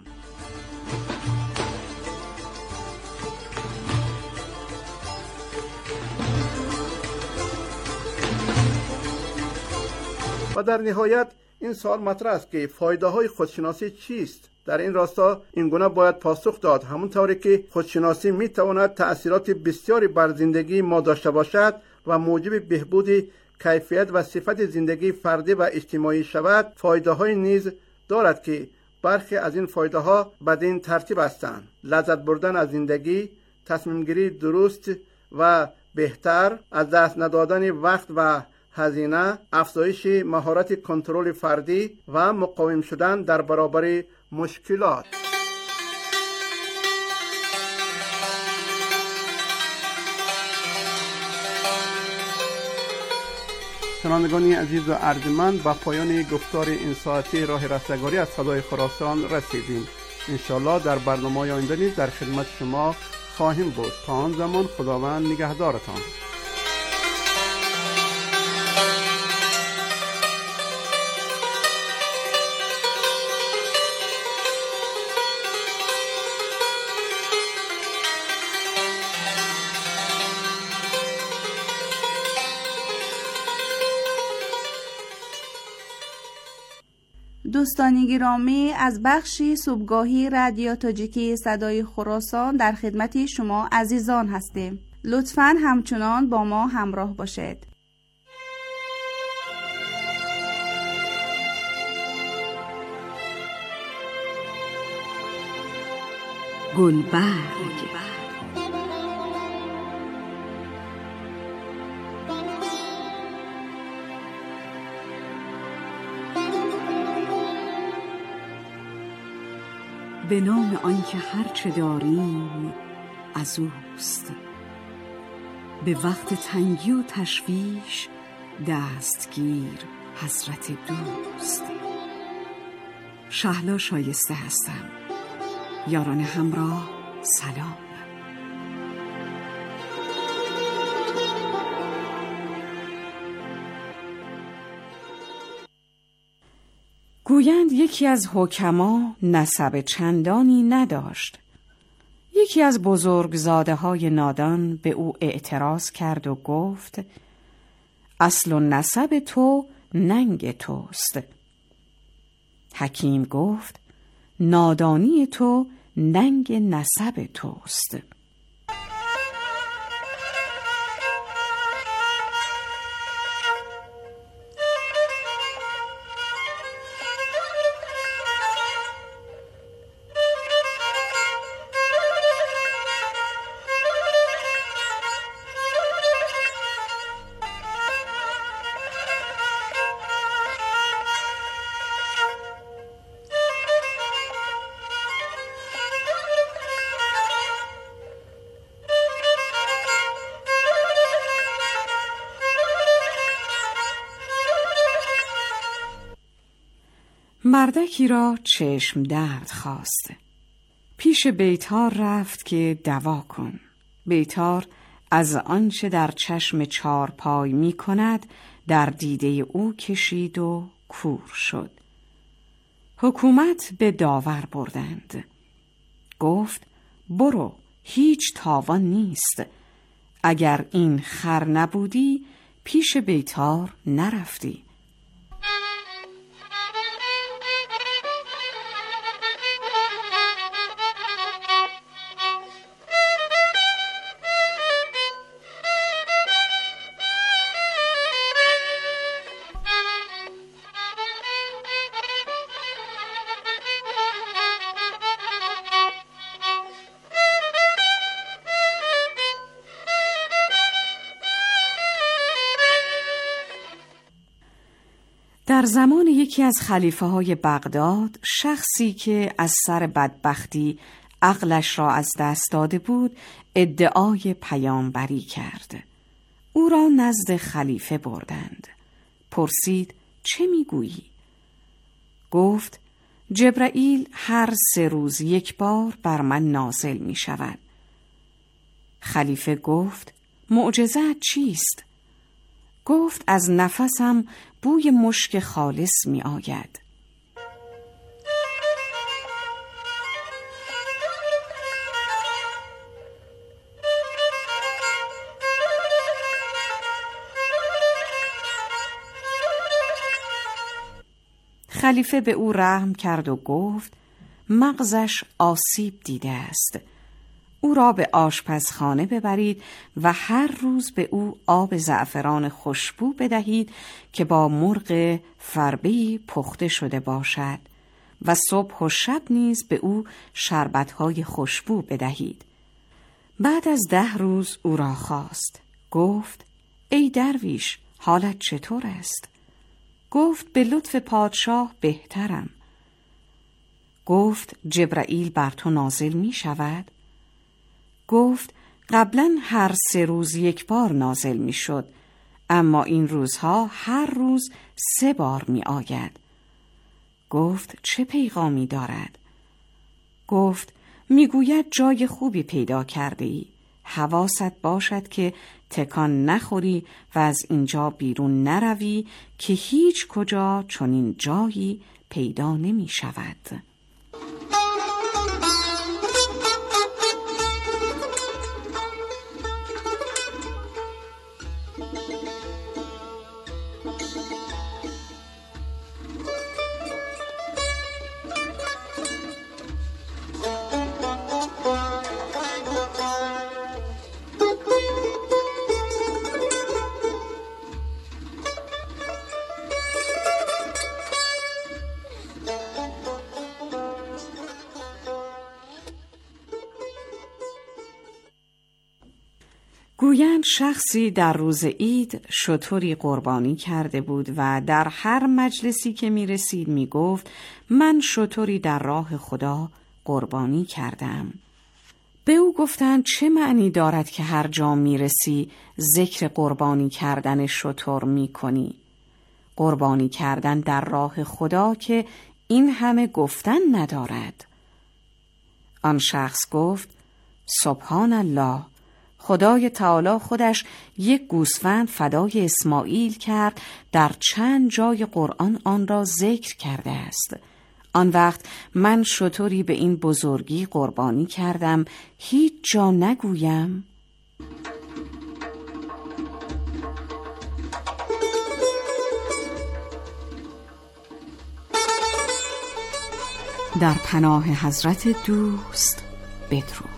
و در نهایت این سوال مطرح است که فایده های خودشناسی چیست؟ در این راستا این گونه باید پاسخ داد. همونطوری که خودشناسی می تواند تأثیرات بسیاری بر زندگی ما داشته باشد و موجب بهبود کیفیت و صفت زندگی فردی و اجتماعی شود، فایده های نیز دارد که برخی از این فایده ها بدین ترتیب هستند: لذت بردن از زندگی، تصمیم گیری درست و بهتر، از دست ندادن وقت و هزینه، افزایش مهارت کنترل فردی و مقاوم شدن در برابر مشکلات. شنوندگان عزیز و ارجمند، به پایان گفتار این ساعتی راه رستگاری از صدای خراسان رسیدیم. انشالله در برنامه آینده نیز در خدمت شما خواهیم بود. تا آن زمان خداوند نگهدارتان. دوستان گرامی، از بخشی صبحگاهی رادیو تاجیکی صدای خراسان در خدمت شما عزیزان هستیم. لطفاً همچنان با ما همراه باشید. گلبرگ به نام آنکه هرچه داریم از اوست. به وقت تنگی و تشویش دستگیر حضرت دوست. شهلا شایسته هستم. یاران همراه سلام. گویند یکی از حکما نسب چندانی نداشت. یکی از بزرگزاده‌های نادان به او اعتراض کرد و گفت: اصل و نسب تو ننگ توست. حکیم گفت: نادانی تو ننگ نسب توست. مردکی را چشم درد خواست. پیش بیتار رفت که دوا کن. بیتار از آنچه در چشم چارپای می کند در دیده او کشید و کور شد. حکومت به داور بردند. گفت: برو، هیچ تاوان نیست. اگر این خر نبودی پیش بیتار نرفتی. در زمان یکی از خلیفه های بغداد، شخصی که از سر بدبختی عقلش را از دست داده بود ادعای پیامبری کرد. او را نزد خلیفه بردند. پرسید: چه میگویی؟ گفت: جبرائیل هر 3 روز یک بار بر من نازل می شود. خلیفه گفت: معجزه‌ات چیست؟ گفت: از نفسم بوی مشک خالص می آید. خلیفه به او رحم کرد و گفت: مغزش آسیب دیده است. او را به آشپزخانه ببرید و هر روز به او آب زعفران خوشبو بدهید که با مرغ فربه‌ای پخته شده باشد و صبح و شب نیز به او شربت‌های خوشبو بدهید. بعد از 10 روز او را خواست. گفت: ای درویش، حالت چطور است؟ گفت: به لطف پادشاه بهترم. گفت: جبرائیل بر تو نازل می شود؟ گفت: قبلا هر 3 روز یک بار نازل می شد، اما این روزها هر روز 3 بار می آید. گفت: چه پیغامی دارد؟ گفت: می گوید جای خوبی پیدا کرده ای. حواست باشد که تکان نخوری و از اینجا بیرون نروی که هیچ کجا چنین جایی پیدا نمی شود. گویند شخصی در روز عید شتری قربانی کرده بود و در هر مجلسی که می رسید می گفت: من شتری در راه خدا قربانی کردم. به او گفتند چه معنی دارد که هر جا میرسی ذکر قربانی کردن شتر میکنی؟ قربانی کردن در راه خدا که این همه گفتن ندارد. آن شخص گفت سبحان الله، خدای تعالی خودش یک گوسفند فدای اسماعیل کرد، در چند جای قرآن آن را ذکر کرده است. آن وقت من شتری به این بزرگی قربانی کردم، هیچ جا نگویم. در پناه حضرت دوست بدرود.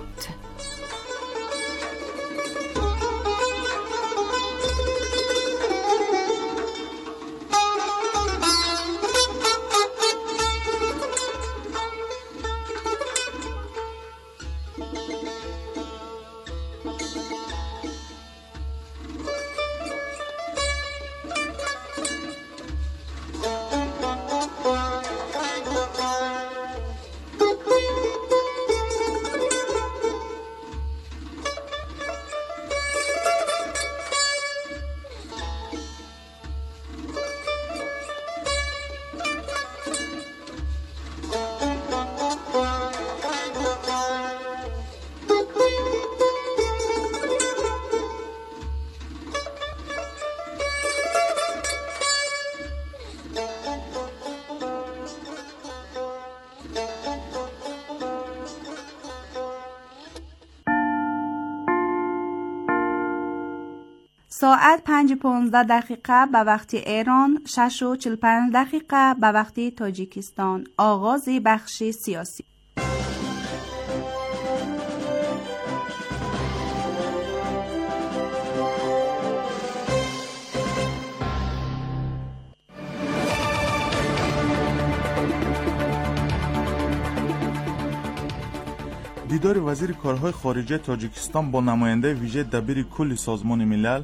ساعت 5:15 به وقت ایران، 6:45 به وقت تاجیکستان. آغاز بخش سیاسی. دیدار وزیر کارهای خارجه تاجیکستان با نماینده ویژه دبیر کل سازمان ملل،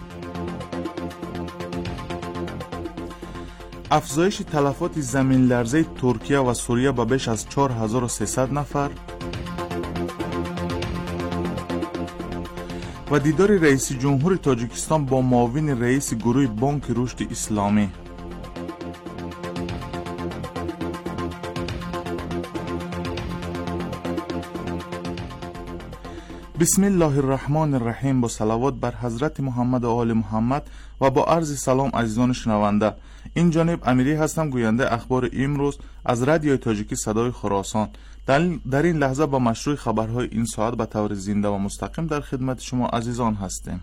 افزایش تلفات زمین لرزه ترکیه و سوریه به بیش از 4300 نفر و دیدار رئیس جمهور تاجیکستان با معاون رئیس گروه بانک رشد اسلامی. بسم الله الرحمن الرحیم. با صلوات بر حضرت محمد و آل محمد و با عرض سلام عزیزان شنونده، این جانب امیری هستم، گوینده اخبار امروز از رادیوی تاجیکی صدای خراسان. در این لحظه با مشروع خبرهای این ساعت به طور زنده و مستقیم در خدمت شما عزیزان هستیم.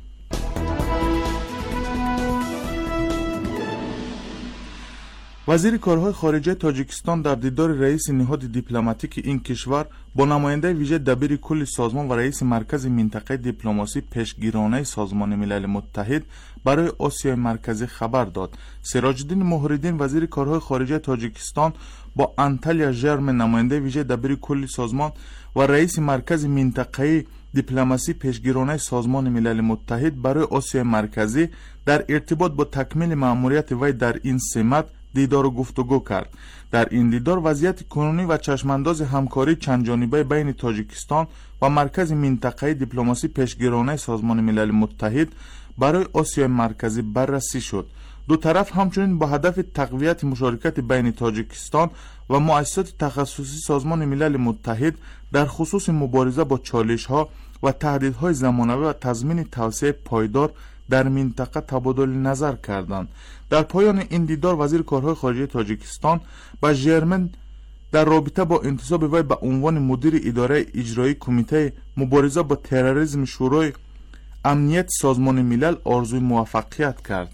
وزیر کارهای خارجه تاجیکستان در دیدار رئیس نهاد دیپلماتیک این کشور با نماینده ویژه دبیر کل سازمان و رئیس مرکز منطقه دیپلماسی پیشگیرانه سازمان ملل متحد برای آسیای مرکزی خبر داد. سراج الدین مهرالدین وزیر کارهای خارجه تاجیکستان با انتالیا ژرم نماینده ویژه دبیر کل سازمان و رئیس مرکز منطقه دیپلماسی پیشگیرانه سازمان ملل متحد برای آسیای مرکزی در ارتباط با تکمیل مأموریت وی در این سمت دیدار و گفتگو کرد. در این دیدار وضعیت کنونی و چشمانداز همکاری چند جانبه بین تاجیکستان و مرکز منطقه دیپلماسی پیشگیرانه سازمان ملل متحد برای آسیای مرکزی بررسی شد. دو طرف همچنین با هدف تقویت مشارکت بین تاجیکستان و مؤسسات تخصصی سازمان ملل متحد در خصوص مبارزه با چالش‌ها و تهدیدهای زمانه‌ای و تضمین توسعه پایدار در منطقه تبادل نظر کردند. در پایان این دیدار وزیر کارهای خارجه تاجیکستان با ژرمن در رابطه با انتصاب وی به عنوان مدیر اداره اجرایی کمیته مبارزه با تروریسم شورای امنیت سازمان ملل آرزوی موفقیت کرد.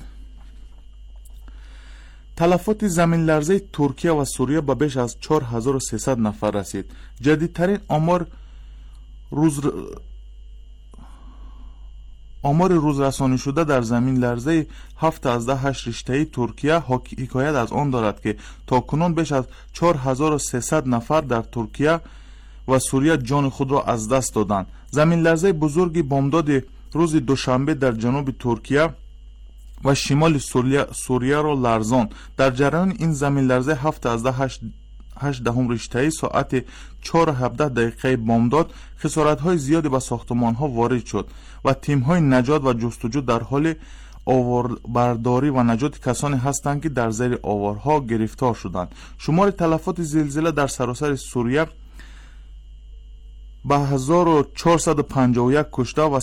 تلفات زمین لرزه ترکیه و سوریه به بیش از 4300 نفر رسید. جدیدترین آمار روزرسانی شده در زمین لرزه 7/8 ریشته‌ای ترکیه حکایت از آن دارد که تاکنون بیش از 4300 نفر در ترکیه و سوریه جان خود را از دست دادند. زمین لرزه بزرگی بامداد روز دوشنبه در جنوب ترکیه و شمال سوریه را لرزاند. در جریان این زمین لرزه ریشته‌ای ساعت 4:17 بامداد خسارت‌های زیادی به ساختمان‌ها وارد شد و تیم‌های نجات و جستجو در حال آواربرداری و نجات کسانی هستند که در زیر آوارها گرفتار شدند. شمار تلفات زلزله در سراسر سوریه به 1451 کشته و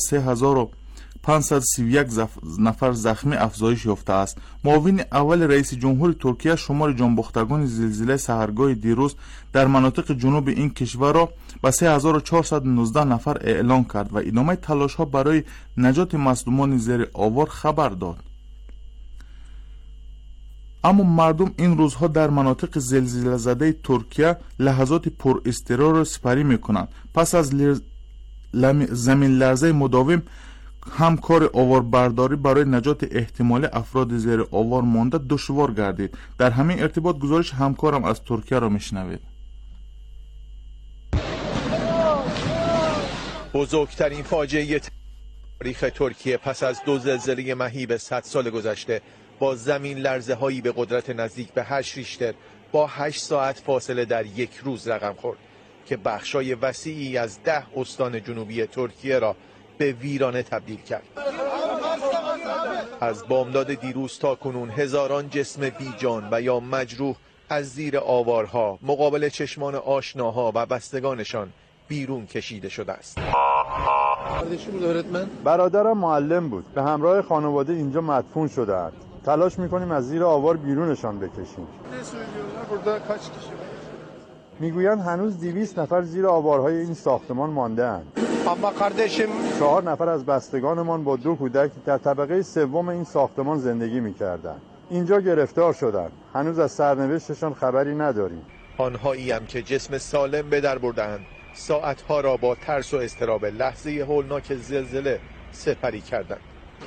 3531 نفر زخمی افزایش یافته است. معاون اول رئیس جمهور ترکیه شمار جانباختگان زلزله سحرگاه دیروز در مناطق جنوب این کشور را به 3419 نفر اعلام کرد و ادامه تلاش ها برای نجات مظلومان زیر آوار خبر داد. اما مردم این روزها در مناطق زلزله زده ترکیه لحظات پر اضطرار را سپری میکنند. پس از زمین لرزه مداوم هم کار آواربرداری برای نجات احتمالی افراد زیر آوار مانده دشوار گردید. در همین ارتباط گزارش همکارم از ترکیه را میشنوید. بزرگترین فاجعه تاریخ ترکیه پس از 2 زلزله مهیب 100 سال گذشته با زمین لرزه هایی به قدرت نزدیک به 8 ریشتر با 8 ساعت فاصله در یک روز رقم خورد که بخشای وسیعی از 10 استان جنوبی ترکیه را به ویرانه تبدیل کرد. از بامداد دیروز تا کنون هزاران جسم بیجان و یا مجروح از زیر آوارها مقابل چشمان آشناها و بستگانشان بیرون کشیده شده است. برادرم معلم بود. به همراه خانواده اینجا مدفون شده‌اند. تلاش میکنیم از زیر آوار بیرونشان بکشیم. میگویند هنوز 200 نفر زیر آوارهای این ساختمان مانده اند. 4 نفر از بستگانمان با 2 کودک در طبقه سوم این ساختمان زندگی میکردند. اینجا گرفتار شدند. هنوز از سرنوشتشان خبری نداریم. آنهایی هم که جسم سالم به در بردند ساعتها را با ترس و اضطراب لحظه هولناک زلزله سپری کردند.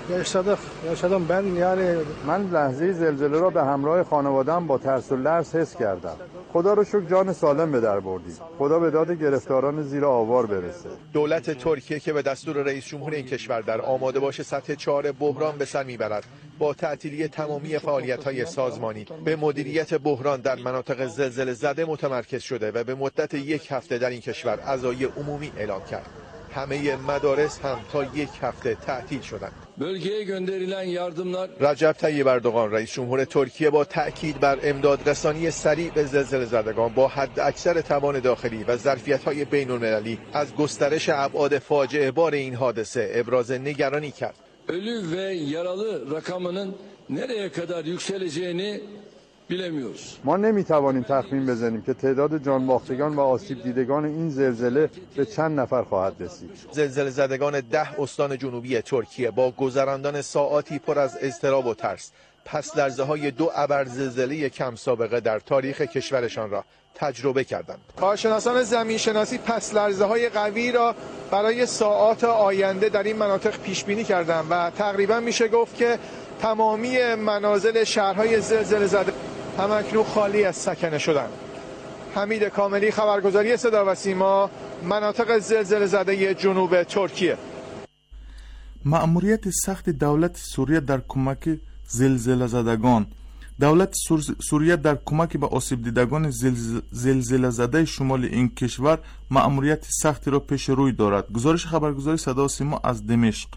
من لحظه زلزله را به همراه خانواده‌ام با ترس و لرز حس کردم. خدا رو شکر جان سالم به در بردیم. خدا به داد گرفتاران زیر آوار برسه. دولت ترکیه که به دستور رئیس جمهور این کشور در آماده باش سطح 4 بحران به سر میبرد با تعطیلی تمامی فعالیت‌های سازمانی به مدیریت بحران در مناطق زلزله زده mutmerkez شده و به مدت 1 هفته در این کشور عزای عمومی اعلام کرد. همه مدارس هم تا 1 هفته تعطیل شدند. رجب طیب اردوغان رئیس جمهور ترکیه با تأکید بر امداد رسانی سریع به زلزله زدگان با حد اکثر توان داخلی و ظرفیت‌های بین‌المللی از گسترش ابعاد فاجعه بار این حادثه ابراز نگرانی کرد. Ölü ve yaralı rakamının nereye kadar yükseleceğini bilemiyoruz. ما نمیتوانیم تخمین بزنیم که تعداد جانباختگان و آسیب دیدگان این زلزله به چند نفر خواهد رسید. زلزله زدگان 10 استان جنوبی ترکیه با گذراندن ساعاتی پر از اضطراب و ترس پس لرزه‌های 2 ابرزلزله کم سابقه در تاریخ کشورشان را تجربه کردند. کارشناسان زمینشناسی پس لرزه‌های قوی را برای ساعات آینده در این مناطق پیش بینی کردند و تقریبا میشه گفت که تمامی منازل شهرهای زلزله زده همکنون خالی از سکنه شدند. حمید کاملی، خبرگزاری صدا و سیما، مناطق زلزله زده جنوب ترکیه. مأموریت سخت دولت سوریه در کمک زلزله زدگان. دولت سوریه در کمک به آسیب دیدگان زلزله زده شمال این کشور مأموریت سختی را پیش روی دارد. گزارش خبرگزاری صدا و سیما از دمشق.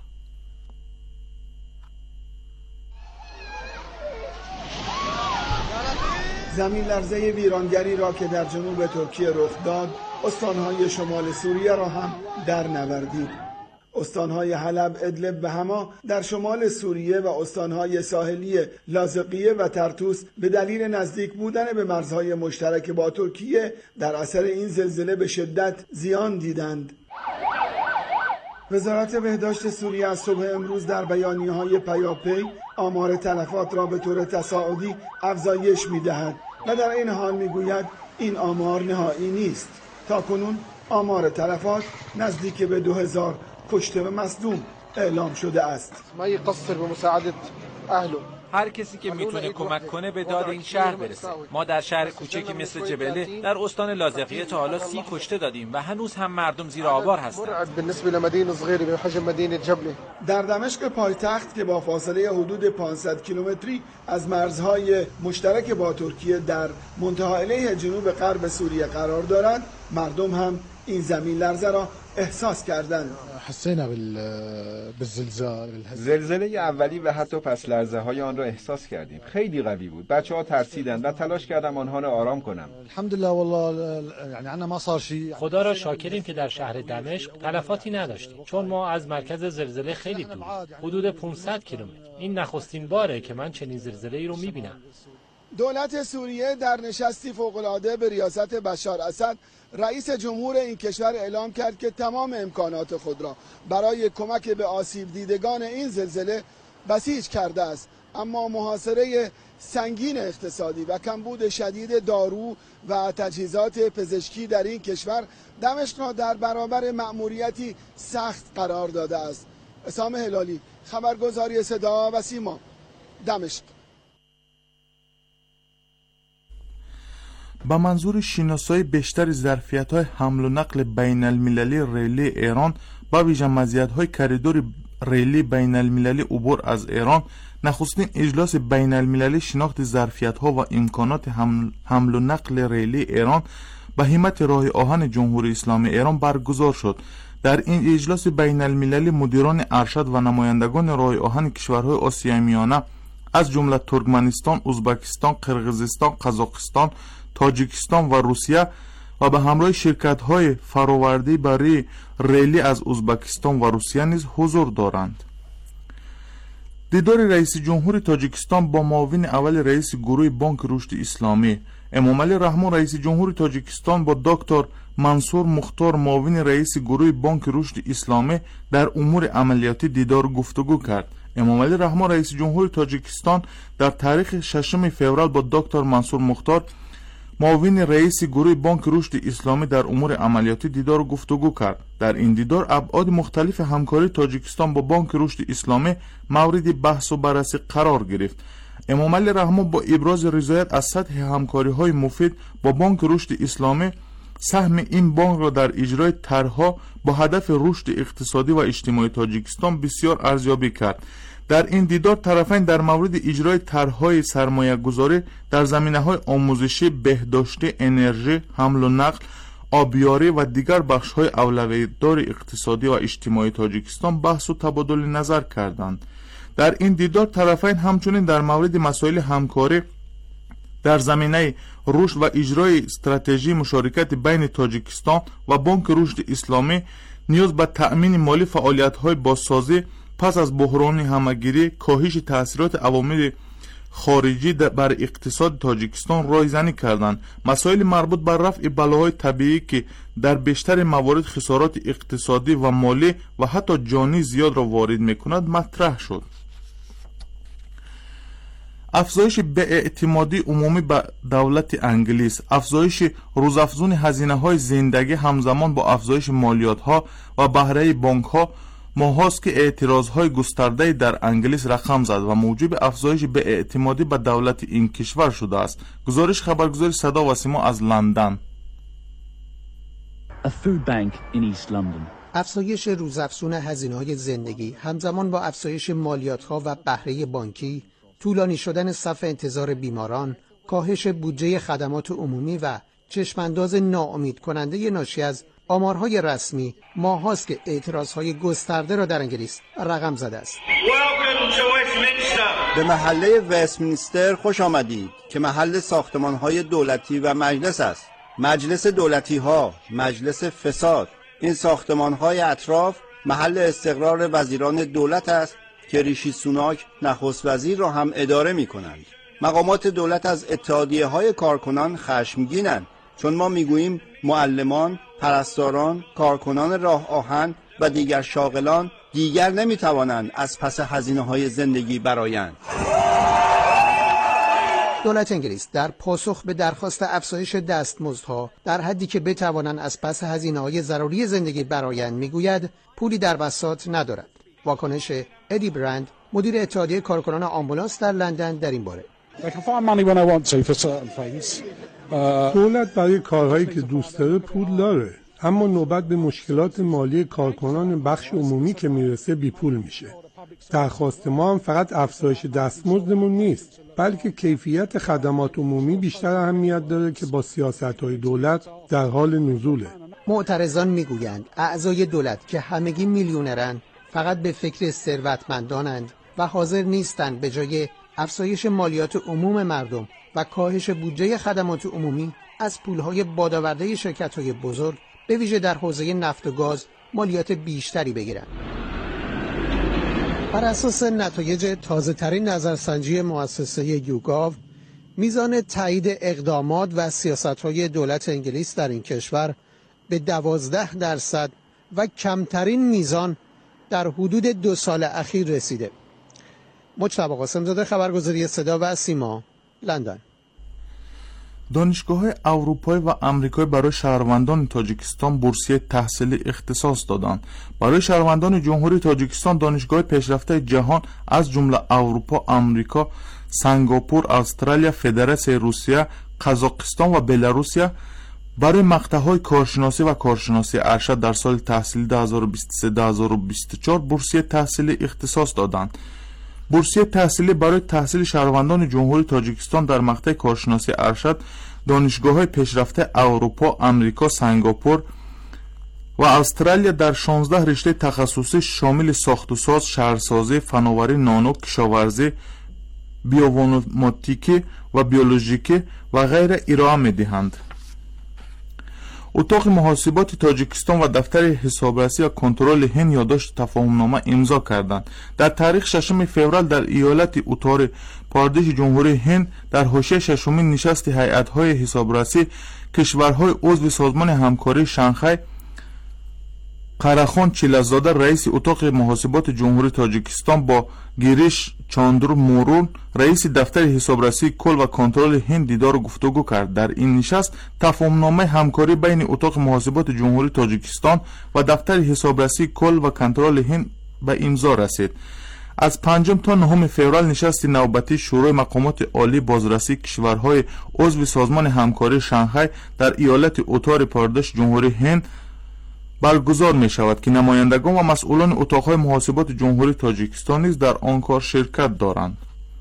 زمین لرزه ویرانگری را که در جنوب ترکیه رخ داد، استانهای شمال سوریه را هم در نوردید. استانهای حلب، ادلب و حما در شمال سوریه و استانهای ساحلی لاذقیه و ترتوس به دلیل نزدیک بودن به مرزهای مشترک با ترکیه در اثر این زلزله به شدت زیان دیدند. وزارت بهداشت سوریه از صبح امروز در بیانیه‌های پیاپی آمار تلفات را به طور تصاعدی افزایش می‌دهد و در این حال می‌گوید این آمار نهایی نیست. تاکنون آمار تلفات نزدیک به 2000 کشته و مصدوم اعلام شده است. هر کسی که میتونه کمک کنه به داد این شهر برسه. ما در شهر کوچکی مثل جبله در استان لاذقیه تا حالا 30 کشته دادیم و هنوز هم مردم زیر آوار هستند. بالنسبه لمدينه صغيره بحجم مدينه جبله در دمشق پایتخت که با فاصله حدود 500 کیلومتری از مرزهای مشترک با ترکیه در منتهی علیه جنوب غرب سوریه قرار دارد، مردم هم این زمین لرزه را احساس کردند. حسینا بالزلزال زلزله اولی و حتی پس لرزه های آن را احساس کردیم. خیلی قوی بود. بچه‌ها ترسیدند و تلاش کردم آنها را آرام کنم. الحمدلله والله یعنی عندنا ما صار شيء. خدا را شاکریم که در شهر دمشق تلفاتی نداشتیم، چون ما از مرکز زلزله خیلی دور، حدود 500 کیلومتر. این نخستین باره که من چنین زلزله‌ای رو می‌بینم. دولت سوریه در نشستی فوق‌العاده به ریاست بشار اسد، رئیس جمهور این کشور اعلام کرد که تمام امکانات خود را برای کمک به آسیب دیدگان این زلزله بسیج کرده است، اما محاصره سنگین اقتصادی و کمبود شدید دارو و تجهیزات پزشکی در این کشور دمشق را در برابر مأموریتی سخت قرار داده است. اسام هلالی، خبرگزاری صدا و سیما، دمشق. با منظور شناسایی بیشتر ظرفیت‌های حمل و نقل بین المللی ریلی ایران با ویژه مزیت‌های کریدور ریلی بین المللی عبور از ایران، نخستین اجلاس بین المللی شناخت ظرفیت‌ها و امکانات حمل و نقل ریلی ایران به همت راه آهن جمهوری اسلامی ایران برگزار شد. در این اجلاس بین المللی مدیران ارشد و نمایندگان راه آهن کشورهای آسیای میانه از جمله ترکمنستان، ازبکستان، قرقیزستان، قزاقستان، تاجیکستان و روسیه و به همراه شرکت‌های فرآورده برای ریلی از ازبکستان و روسیه نیز حضور دارند. دیدار رئیس جمهور تاجیکستان با معاون اول رئیس گروه بانک رشد اسلامی امامعلی رحمان، رئیس جمهور تاجیکستان با دکتر منصور مختار معاون رئیس گروه بانک رشد اسلامی در امور عملیاتی دیدار گفتگو کرد. امامعلی رحمان، رئیس جمهور تاجیکستان در تاریخ 6 فوریه با دکتر منصور مختار معاون رئیس گروه بانک رشد اسلامی در امور عملیاتی دیدار گفتگو کرد. در این دیدار ابعاد مختلف همکاری تاجیکستان با بانک رشد اسلامی مورد بحث و بررسی قرار گرفت. امامعلی رحمان با ابراز رضایت از سطح همکاری‌های مفید با بانک رشد اسلامی سهم این بانک را در اجرای طرح‌ها با هدف رشد اقتصادی و اجتماعی تاجیکستان بسیار ارزیابی کرد. در این دیدار طرفین در مورد اجرای طرح‌های سرمایه‌گذاری در زمینه‌های آموزشی، بهداشتی، انرژی، حمل و نقل، آبیاری و دیگر بخش‌های اولویت‌دار اقتصادی و اجتماعی تاجیکستان بحث و تبادل نظر کردند. در این دیدار طرفین همچنین در مورد مسائل همکاری در زمینه رشد و اجرای استراتژی مشارکت بین تاجیکستان و بانک رشد اسلامی، نیاز به تأمین مالی فعالیت‌های بازسازی پس از بحران همگیری، کاهش تأثیرات عوامل خارجی بر اقتصاد تاجیکستان رایزنی کردند. مسائل مربوط به رفع بلاهای طبیعی که در بیشتر موارد خسارات اقتصادی و مالی و حتی جانی زیاد را وارد می‌کند مطرح شد. افزایش بی‌اعتمادی عمومی به دولت انگلیس، افزایش روزافزون هزینه‌های زندگی همزمان با افزایش مالیات‌ها و بهره بانک‌ها ماهاست که اعتراض‌های گسترده در انگلیس رقم زد و موجب افزایش بی‌اعتمادی به دولت این کشور شده است. گزارش خبرگزاری صدا و سیما از لندن. افزایش روزافزون هزینه‌های زندگی همزمان با افزایش مالیات‌ها و بهره بانکی، طولانی شدن صف انتظار بیماران، کاهش بودجه خدمات عمومی و چشمانداز ناامید کننده ناشی از آمارهای رسمی ماهاست که اعتراضهای گسترده را در انگلیس رقم زده است. به محله وستمینستر خوش آمدید که محل ساختمان‌های دولتی و مجلس است. مجلس دولتی‌ها، مجلس فساد. این ساختمان‌های اطراف محل استقرار وزیران دولت است که ریشی سوناک نخست وزیر را هم اداره می‌کنند. مقامات دولت از اتحادیه‌های کارکنان خشمگینند، چون ما می‌گوییم معلمان، پرستاران، کارکنان راه آهن و دیگر شاغلان دیگر نمی‌توانند از پس هزینه‌های زندگی برآیند. دولت انگلیس در پاسخ به درخواست افزایش دستمزدها در حدی که بتوانند از پس هزینه‌های ضروری زندگی برآیند میگوید پولی در بساط ندارد. واکنش ادی برند مدیر اتحادیه کارکنان آمبولانس در لندن در این باره. دولت برای کارهایی که دوست داره پول داره، اما نوبت به مشکلات مالی کارکنان بخش عمومی که میرسه بی پول میشه. درخواست ما هم فقط افزایش دستمزدمون نیست، بلکه کیفیت خدمات عمومی بیشتر اهمیت داره که با سیاست‌های دولت در حال نزوله. معترضان میگویند اعضای دولت که همگی میلیونرن فقط به فکر ثروتمندانند و حاضر نیستند به جای افزایش مالیات عموم مردم و کاهش بودجه خدمات عمومی از پولهای بادآورده شرکت‌های بزرگ به ویژه در حوزه نفت و گاز مالیات بیشتری بگیرند. بر اساس نتایج تازه‌ترین نظرسنجی مؤسسه یوگاو، میزان تایید اقدامات و سیاست‌های دولت انگلیس در این کشور به 12% و کمترین میزان در حدود 2 سال اخیر رسیده. مجتبی قاسم‌زاده، خبرگزاری صدا و سیما، لندن. دانشگاه‌های اروپایی و آمریکایی برای شهروندان تاجیکستان بورسیه تحصیلی اختصاص دادند. برای شهروندان جمهوری تاجیکستان دانشگاه پیشرفته جهان از جمله اروپا، آمریکا، سنگاپور، استرالیا، فدراسیون روسیه، قزاقستان و بلاروسیه برای مقطع‌های کارشناسی و کارشناسی ارشد در سال تحصیلی 2023-2024 بورسیه تحصیلی اختصاص دادند. بورسیه تحصیلی برای تحصیل شهروندان جمهوری تاجیکستان در مقطع کارشناسی ارشد دانشگاه‌های پیشرفته اروپا، آمریکا، سنگاپور و استرالیا در 16 رشته تخصصی شامل ساخت و ساز، شهرسازی، فناوری نانو، کشاورزی، بیوانوماتیکی و بیولوژیکی و غیره ارائه می‌دهند. اتاق محاسبات تاجیکستان و دفتر حسابرسی و کنترل هند یادداشت تفاهمنامه امضا کردند. در تاریخ 6 فوریه در ایالت اتار پردیش جمهوری هند در حاشیه 6مین نشست هیئت‌های حسابرسی کشورهای عضو سازمان همکاری شانگهای قراخان چیلزاده رئیس اتاق محاسبات جمهوری تاجیکستان با گیریش چاندر مورون رئیس دفتر حسابرسی کل و کنترل هند دیدار و گفتگو کرد. در این نشست تفاهمنامه همکاری بین اتاق محاسبات جمهوری تاجیکستان و دفتر حسابرسی کل و کنترل هند به امضا رسید. از 5 تا 9 فوریه نشست نوبتی شورای مقامات عالی بازرسی کشورهای عضو سازمان همکاری شانگهای در ایالت اتار پردیش جمهوری هند برگزار می شود که نمایندگان و مسئولان اتاقهای محاسبات جمهوری تاجیکستان نیز در آن کار شرکت دارند.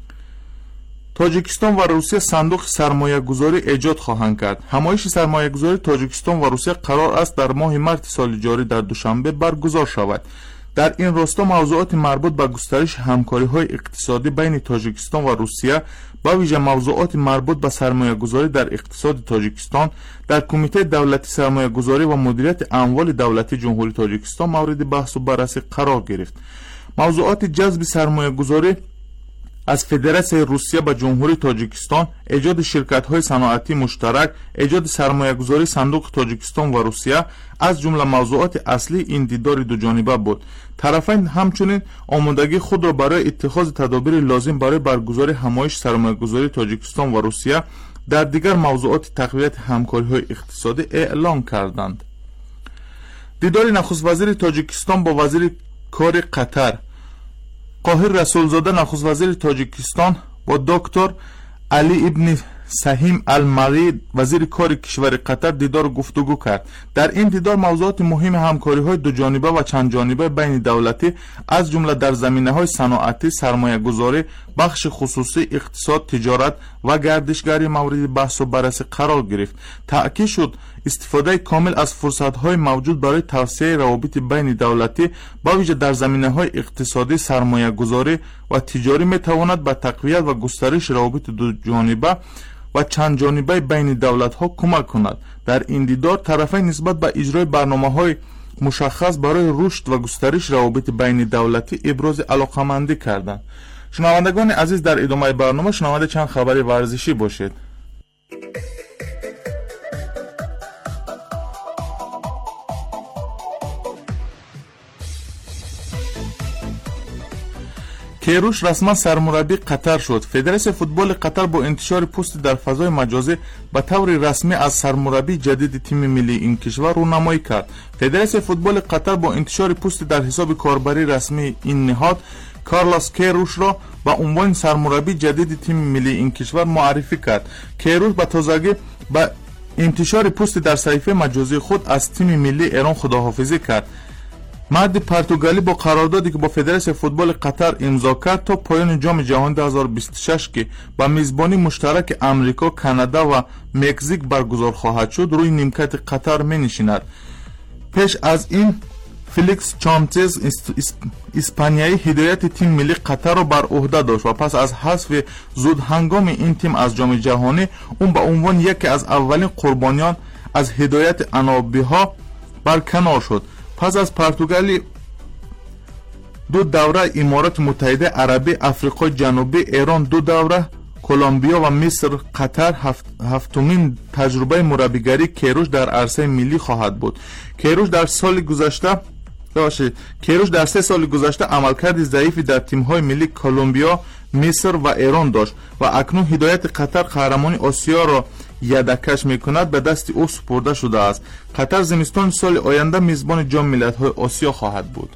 تاجیکستان و روسیه صندوق سرمایه گذاری ایجاد خواهند کرد. همایش سرمایه گذاری تاجیکستان و روسیه قرار است در ماه مارس سال جاری در دوشنبه برگزار شود. در این راستا موضوعات مربوط به گسترش همکاری‌های اقتصادی بین تاجیکستان و روسیه با ویژه موضوعات مربوط به سرمایه‌گذاری در اقتصاد تاجیکستان در کمیته دولتی سرمایه‌گذاری و مدیریت اموال دولتی جمهوری تاجیکستان مورد بحث و بررسی قرار گرفت. موضوعات جذب سرمایه‌گذاری از فدراسیون روسیه به جمهوری تاجیکستان، ایجاد شرکت‌های صنعتی مشترک، ایجاد سرمایه‌گذاری صندوق تاجیکستان و روسیه از جمله موضوعات اصلی این دیدار دوجانبه بود. طرفین همچنین آمادگی خود را برای اتخاذ تدابیر لازم برای برگزاری همایش سرمایه‌گذاری تاجیکستان و روسیه در دیگر موضوعات تقویت همکاری‌های اقتصادی اعلام کردند. دیدار نخست وزیر تاجیکستان با وزیر کار قطر قاهر رسولزاده نخست وزیر تاجیکستان با دکتر علی ابن سهیم المری وزیر کار کشور قطر دیدار و گفتگو کرد. در این دیدار موضوعات مهم همکاری‌های دو جانبه و چند جانبه بین دولتی از جمله در زمینه‌های صنعتی، سرمایه‌گذاری، بخش خصوصی، اقتصاد، تجارت و گردشگری مورد بحث و بررسی قرار گرفت. تأکید شد استفاده کامل از فرصت‌های موجود برای توسعه روابط بین دولتی با ویژه در زمینه‌های اقتصادی، سرمایه‌گذاری و تجاری می‌تواند به تقویت و گسترش روابط دو جانبه و چند جانبه بین دولت‌ها کمک کند. در این دیدار طرفین نسبت به اجرای برنامه‌های مشخص برای رشد و گسترش روابط بین دولتی ابراز علاقه‌مندی کردند. شنوندگان عزیز، در ادامه برنامه شنونده چند خبر ورزشی باشید. کیروش رسما سرمربی قطر شد. فدراسیون فوتبال قطر با انتشار پست در فضای مجازی به طور رسمی از سرمربی جدید تیم ملی این کشور رونمایی کرد. فدراسیون فوتبال قطر با انتشار پست در حساب کاربری رسمی این نهاد کارلوس کیروش را به عنوان سرمربی جدید تیم ملی این کشور معرفی کرد. کیروش به تازگی با انتشار پست در صفحه مجازی خود از تیم ملی ایران خداحافظی کرد. مرد پرتغالی با قراردادی که با فدراسیون فوتبال قطر امضا کرد تا پایان جام جهانی 2026 که با میزبانی مشترک امریکا، کانادا و مکزیک برگزار خواهد شد روی نیمکت قطر می نشیند. پیش از این فلیکس چامتز اسپانیایی هدایت تیم ملی قطر را بر عهده داشت و پس از حذف زود هنگام این تیم از جام جهانی اون به عنوان یکی از اولین قربانیان از هدایت انابی‌ها برکنار شد. پس از پرتغالی 2 دوره امارات متحده عربی، آفریقای جنوبی، ایران 2 دوره، کلمبیا و مصر، قطر هفتمین تجربه مربیگری کیروش در عرصه ملی خواهد بود. کیروش در 3 سال گذشته عملکرد ضعیفی در تیم‌های ملی کلمبیا، مصر و ایران داشت و اکنون هدایت قطر قهرمانی آسیا را یدکش میکند به دست او سپرده شده است. قطر زمستان سال آینده میزبان جام ملت‌های آسیا خواهد بود.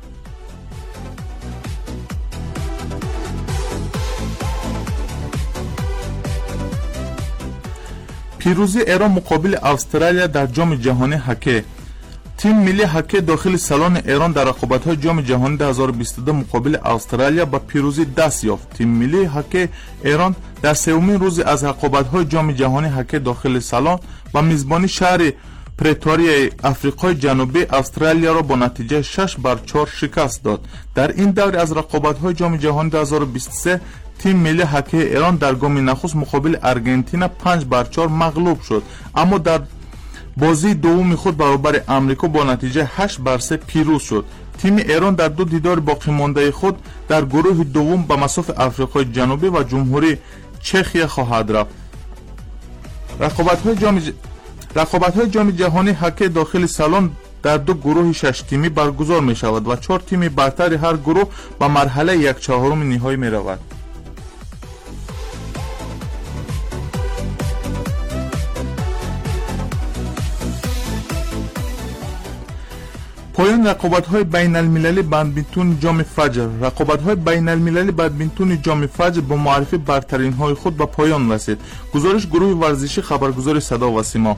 پیروزی ایران مقابل استرالیا در جام جهانی هاکی. تیم ملی هاکی داخل سالن ایران در رقابت‌های جام جهانی 2022 مقابل استرالیا با پیروزی دست یافت. تیم ملی هاکی ایران در سومین روز از رقابت‌های جام جهانی هاکی داخل سالن با میزبانی شهر پرتوریا آفریقای جنوبی استرالیا را با نتیجه 6-4 شکست داد. در این دوره از رقابت‌های جام جهانی 2023 تیم ملی هاکی ایران در گام نخست مقابل آرژانتین 5-4 مغلوب شد، اما در بازی دوم خود برابر امریکا با نتیجه 8-3 پیروز شد. تیم ایران در 2 دیدار باقی مانده خود در گروه دوم به مصاف آفریقای جنوبی و جمهوری چخیه خواهد رفت. رقابت‌های جام جهانی هاکی داخل سالن در 2 گروه 6 تیمی برگزار می شود و 4 تیم برتر هر گروه به مرحله 1/4 نهایی می رود. پایان رقابت‌های بین‌المللی بدمینتون جام فجر. رقابت‌های بین‌المللی بدمینتون جام فجر با معرفی برترین‌های خود به پایان رسید. گزارش گروه ورزشی خبرگزاری صدا و سیما.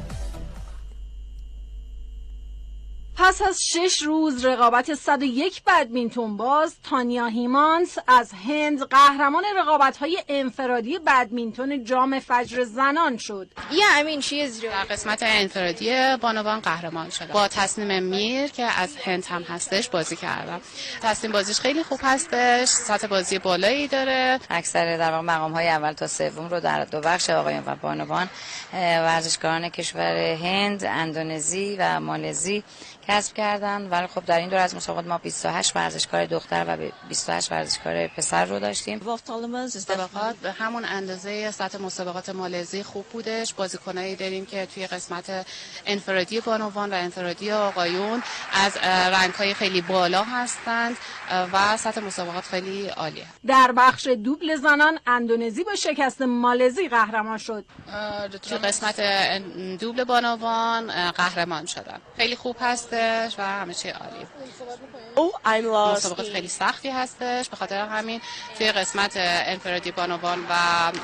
پس از 6 روز رقابت 101 بدمینتون باز، تانیا هیمانس از هند قهرمان رقابت‌های انفرادی بدمینتون جام فجر زنان شد. در قسمت انفرادی بانوان قهرمان شد. با تصمیم میر که از هند هم هستش بازی کردم. تصمیم بازیش خیلی خوب هستش، سطح بازی بالایی داره. اکثر در واقع مقام‌های اول تا سوم رو در 2 بخش آقایان و بانوان ورزشکاران کشور هند، اندونزی و مالزی کسب کردن، ولی خب در این دور از مسابقات ما 28 ورزشکار دختر و 28 ورزشکار پسر رو داشتیم. مسابقات به همون اندازه سطح مسابقات مالزی خوب بودش. بازیکنایی داریم که توی قسمت انفرادی بانوان و انفرادی آقایون از رنگ‌های خیلی بالا هستند و سطح مسابقات خیلی عالیه. در بخش دوبل زنان اندونزی با شکست مالزی قهرمان شد. توی قسمت دوبل بانوان قهرمان شدن. خیلی خوب هست و همه چی عالی. مسابقات خیلی سختی هستش، به خاطر همین توی قسمت انفرادی بانوان و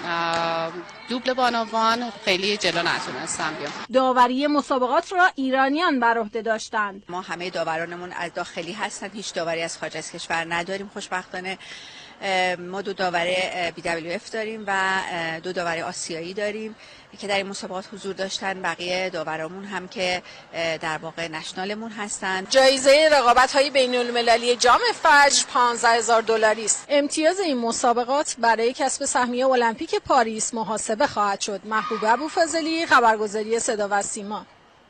دوبل بانوان خیلی جلو نتونستم بیام. داوری مسابقات را ایرانیان بر عهده داشتند. ما همه داورانمون از داخلی هستن، هیچ داوری از خارج از کشور نداریم. خوشبختانه ما 2 داور BWF داریم و 2 داور آسیایی داریم که در این مسابقات حضور داشتن. بقیه داورامون هم که در واقع نشنالمون هستن. جایزه رقابت‌های بین‌المللی جام فجر $15,000 است. امتیاز این مسابقات برای کسب سهمیه المپیک پاریس محاسبه خواهد شد. محبوب ابوفضلی، خبرگزاری صدا و سیما.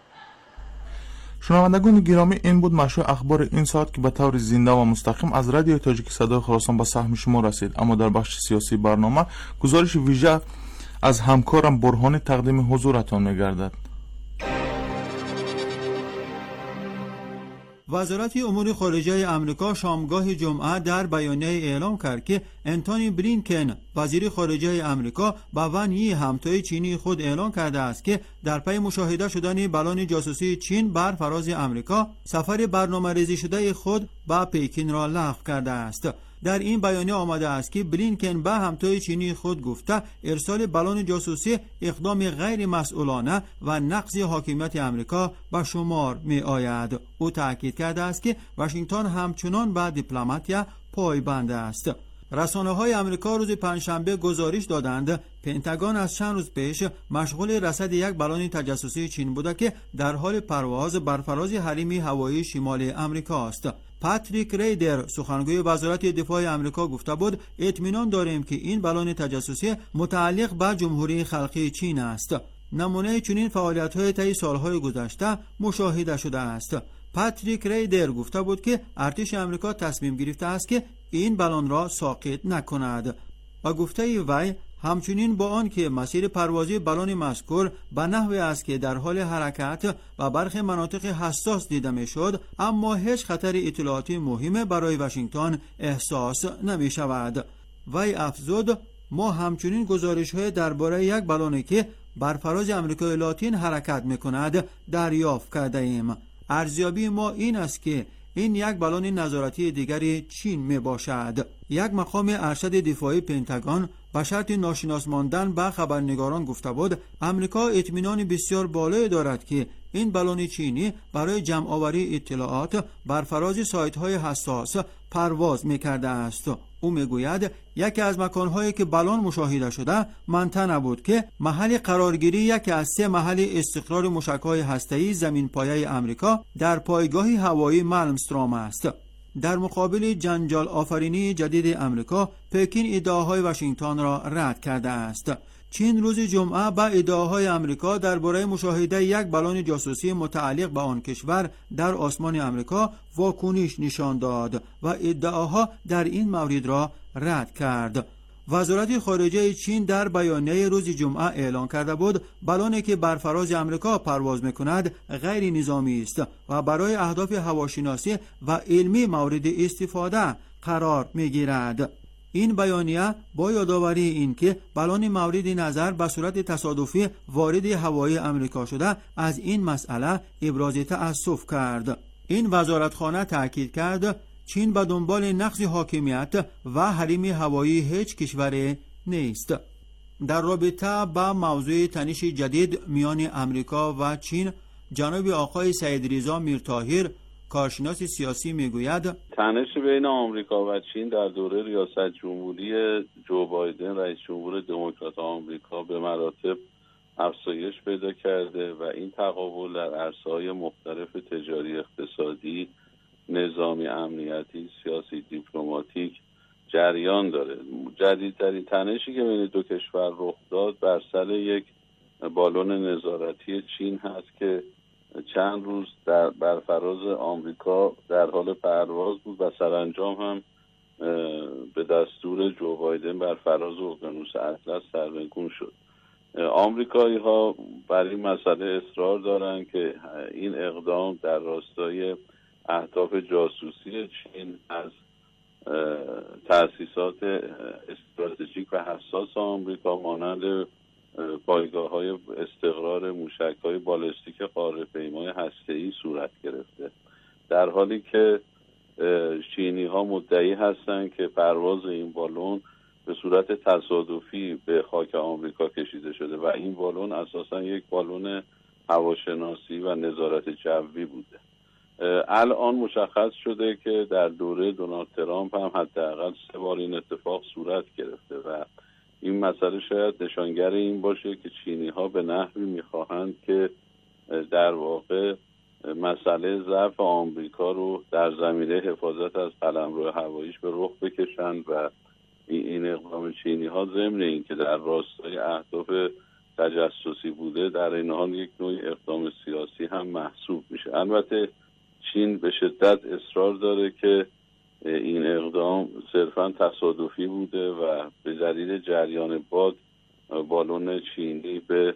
شنوندگان گرامی، این بود مشروع اخبار این ساعت که به طور زنده و مستقیم از رادیو تاجیک صدای خراسان به سهم شما رسید. اما در بخش سیاسی برنامه گزارش ویژه از همکارم برهانی تقدیم حضورتان می‌گردد. وزارت امور خارجه آمریکا شامگاه جمعه در بیانیه اعلام کرد که انتونی بلینکن وزیر خارجه آمریکا به ون یی همتای چینی خود اعلان کرده است که در پی مشاهده شدن بالون جاسوسی چین بر فراز آمریکا سفر برنامه‌ریزی شده خود به پکین را لغو کرده است. در این بیانیه آمده است که بلینکن به همتای چینی خود گفته ارسال بالون جاسوسی اقدام غیر مسئولانه و نقض حاکمیت آمریکا به شمار می آید. او تاکید کرده است که واشنگتن همچنان به دیپلماتیا پایبند است. رسانه‌های آمریکا روز پنجشنبه گزارش دادند پنتاگون از چند روز پیش مشغول رصد یک بالون تجسسی چین بوده که در حال پرواز بر فراز حریم هوایی شمال آمریکا است. پاتریک ریدر سخنگوی وزارت دفاع آمریکا گفته بود اطمینان داریم که این بالون تجسسی متعلق به جمهوری خلقی چین است. نمونه چنین فعالیت‌های طی سال‌های گذشته مشاهده شده است. پاتریک ریدر گفته بود که ارتش آمریکا تصمیم گرفته است که این بالون را ساقط نکند و گفته وی همچنین با آن که مسیر پروازی بالون مذکور به نحوی است که در حال حرکت و برخی مناطق حساس دیده میشد، اما هیچ خطر اطلاعاتی مهم برای واشنگتن احساس نمی شود. وی افزود ما همچنین گزارش‌های درباره یک بالونی که بر فراز آمریکای لاتین حرکت می‌کند دریافت کرده ایم. ارزیابی ما این است که این یک بالون نظارتی دیگری چین می باشد. یک مقام ارشد دفاعی پنتاگون به شرط ناشناس ماندن به خبرنگاران گفته بود آمریکا اطمینان بسیار بالایی دارد که این بالون چینی برای جمع آوری اطلاعات بر فراز سایت‌های حساس پرواز می‌کرده است. او میگوید یکی از مکان‌هایی که بالون مشاهده شده منطقه بود که محل قرارگیری یکی از 3 محل استقرار موشک‌های هسته‌ای زمین‌پایه آمریکا در پایگاه هوایی مالمستروم است. در مقابل جنجال آفرینی جدید آمریکا، پکین ادعاهای واشنگتن را رد کرده است. چین روز جمعه به ادعاهای آمریکا درباره مشاهده یک بالون جاسوسی متعلق به آن کشور در آسمان آمریکا واکنش نشان داد و ادعاها در این مورد را رد کرد. وزارت خارجه چین در بیانیه روز جمعه اعلان کرده بود بالونی که بر فراز آمریکا پرواز می‌کند غیر نظامی است و برای اهداف هواشناسی و علمی مورد استفاده قرار می‌گیرد. این بیانیه با یادآوری این که بالون مورد نظر به صورت تصادفی وارد هوایی آمریکا شده از این مسئله ابراز تأسف کرد. این وزارتخانه تاکید کرد چین به دنبال نقض حاکمیت و حریم هوایی هیچ کشوری نیست. در رابطه با موضوع تنش جدید میان آمریکا و چین، جناب آقای سعید رضا میرطاهر کارشناس سیاسی میگوید تنش بین آمریکا و چین در دوره ریاست جمهوری جو بایدن رئیس جمهور دموکرات آمریکا به مراتب افزایش پیدا کرده و این تقابل در عرصه‌های مختلف تجاری، اقتصادی، نظامی، امنیتی، سیاسی، دیپلماتیک جریان داره. جدیدترین تنشی که بین دو کشور رخ داد بر سر یک بالون نظارتی چین هست که چند روز بر فراز آمریکا در حال پرواز بود و سرانجام هم به دستور جو بایدن بر فراز اقیانوس اطلس سرنگون شد. آمریکایی ها بر این مسئله اصرار دارند که این اقدام در راستای اهداف جاسوسی چین از تأسیسات استراتژیک و حساس آمریکا مانند پایگاه‌های استقرار موشک‌های بالستیک قاره‌پیمای هسته‌ای صورت گرفته، در حالی که چینی‌ها مدعی هستند که پرواز این بالون به صورت تصادفی به خاک آمریکا کشیده شده و این بالون اساساً یک بالون هواشناسی و نظارت جوی بوده. الان مشخص شده که در دوره دونالد ترامپ هم حداقل 3 بار این اتفاق صورت گرفته و این مسئله شاید نشانگر این باشه که چینی‌ها به نحوی می‌خواهند که در واقع مسئله ضعف آمریکا رو در زمینه حفاظت از قلمرو هواییش به رخ بکشند و این اقدام چینی‌ها ضمن این که در راستای اهداف تجسسی بوده در این حال یک نوع اقدام سیاسی هم محسوب میشه. البته چین به شدت اصرار داره که این اقدام صرفاً تصادفی بوده و به دلیل جریان باد بالون چینی به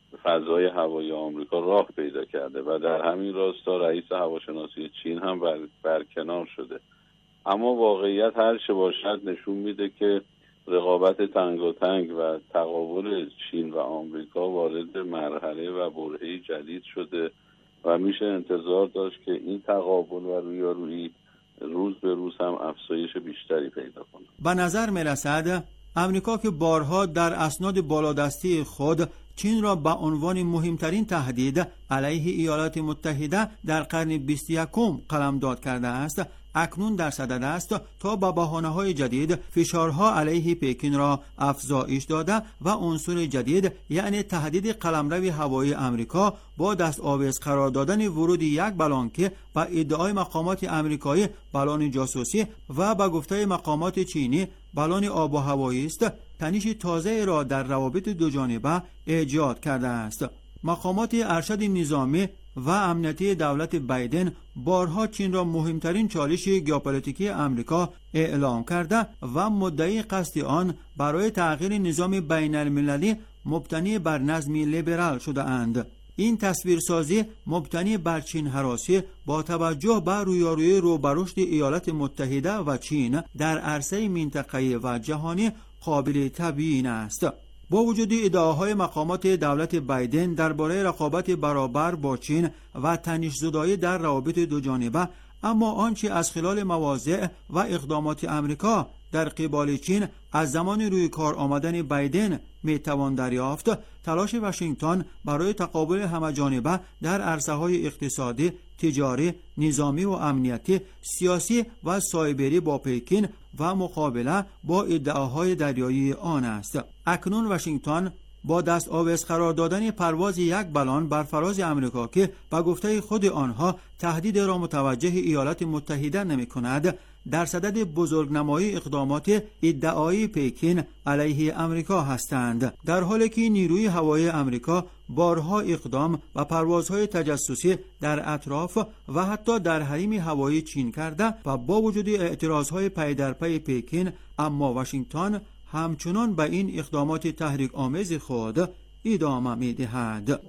فضای هوایی آمریکا راه پیدا کرده و در همین راستا رئیس هواشناسی چین هم برکنار شده. اما واقعیت هر چه باشد نشون میده که رقابت تنگاتنگ و تقابل چین و آمریکا وارد مرحله و برهه جدید شده و میشه انتظار داشت که این تقابل و رویارویی روز به روز هم افزایش بیشتری پیدا کنه. به نظر میرسد امریکا که بارها در اسناد بالادستی خود چین را به عنوان مهمترین تهدید علیه ایالات متحده در قرن 21 قلمداد کرده است، اکنون در صدد است تا با بهانه‌های جدید فشارها علیه پکین را افزایش داده و عنصر جدید یعنی تهدید قلمرو هوایی امریکا با دست آویز قرار دادن ورود یک بالون که با ادعای مقامات امریکایی بالون جاسوسی و با گفته مقامات چینی بالون آب و هوایی است، تنش تازه را در روابط دو جانبه ایجاد کرده است. مقامات ارشد نظامی و امنیتی دولت بایدن بارها چین را مهمترین چالش ژئوپلیتیکی امریکا اعلام کرده و مدعی قصد آن برای تغییر نظام بین المللی مبتنی بر نظم لیبرال شده اند. این تصویرسازی مبتنی بر چین هراسی با توجه به رویارویی روبرشت ایالات متحده و چین در عرصه منطقه‌ای و جهانی قابل تبیین است. با وجود ادعاهای مقامات دولت بایدن درباره رقابت برابر با چین و تنش‌زدایی در روابط دو جانبه، اما آنچه از خلال مواضع و اقدامات امریکا در قبال چین از زمان روی کار آمدن بایدن میتوان دریافت، تلاش واشنگتن برای تقابل همه‌جانبه در عرصه‌های اقتصادی، تجاری، نظامی و امنیتی، سیاسی و سایبری با پکین و مقابله با ادعاهای دریایی آن است. اکنون واشنگتن با دست آویز قرار دادن پرواز یک بالون بر فراز امریکا که به گفته خود آنها تهدید را متوجه ایالات متحده نمی کند، در صدد بزرگنمایی اقدامات ادعایی پکین علیه امریکا هستند، در حالی که نیروی هوایی امریکا بارها اقدام و پروازهای تجسسی در اطراف و حتی در حریم هوایی چین کرده و با وجود اعتراضهای پی در پی پکین، اما واشنگتن همچنان به این اقدامات تحریک آمیز خود ادامه می‌دهد.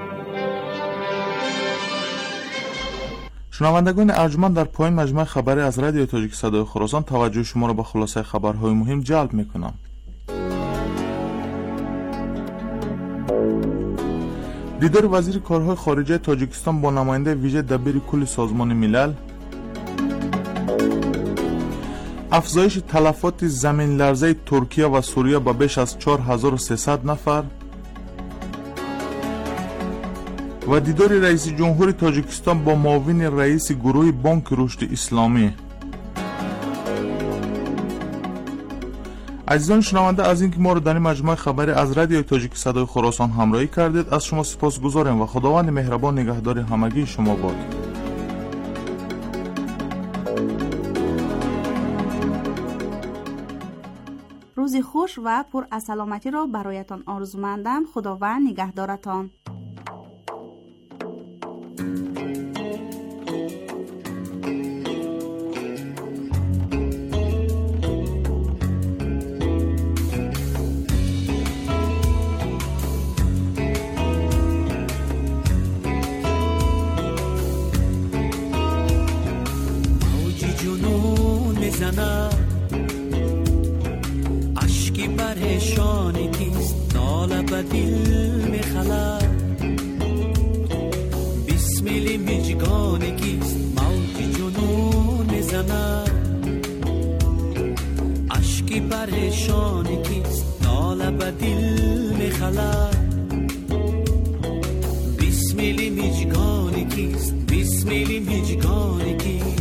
شنوندگان ارجمند، در پایان مجموعه خبری از رادیو تاجیک صدای خراسان توجه شما را به خلاصه خبرهای مهم جلب می‌کنم. دیدار وزیر کارهای خارجه تاجیکستان با نماینده ویژه دبیر کل سازمان ملل، افزایش تلفات زمین لرزه ترکیه و سوریه به بیش از 4300 نفر و دیدار رئیس جمهور تاجیکستان با معاون رئیس گروه بانک رشد اسلامی. عزیزان شنونده، از اینکه ما را در این مجموعه خبری از رادیو تاجیک صدای خراسان همراهی کردید از شما سپاسگزارم و خداوند مهربان نگهدار همگی شما باد. روزی خوش و پر از سلامتی را برایتان آرزومندم. خداوند نگهدارتان. اشکی برشانی کیست ناله به دل میخلد بسمیلی مجگانی کیست موج جنون میزند اشکی برشانی کیست ناله به دل میخلد بسمیلی مجگانی کیست بسمیلی مجگانی کیست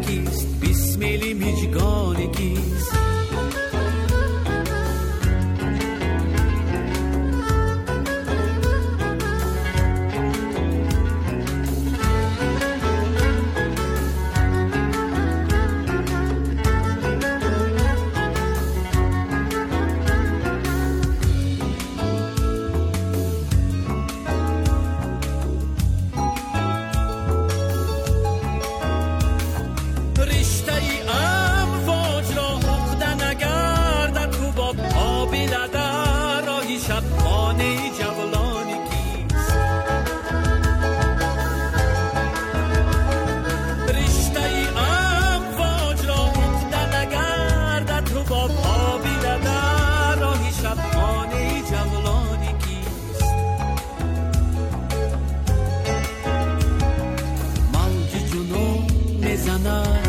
کیست بیسمیلی میجگان کیست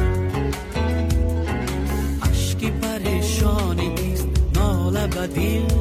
اشکی پریشانی کیست ناله بدیل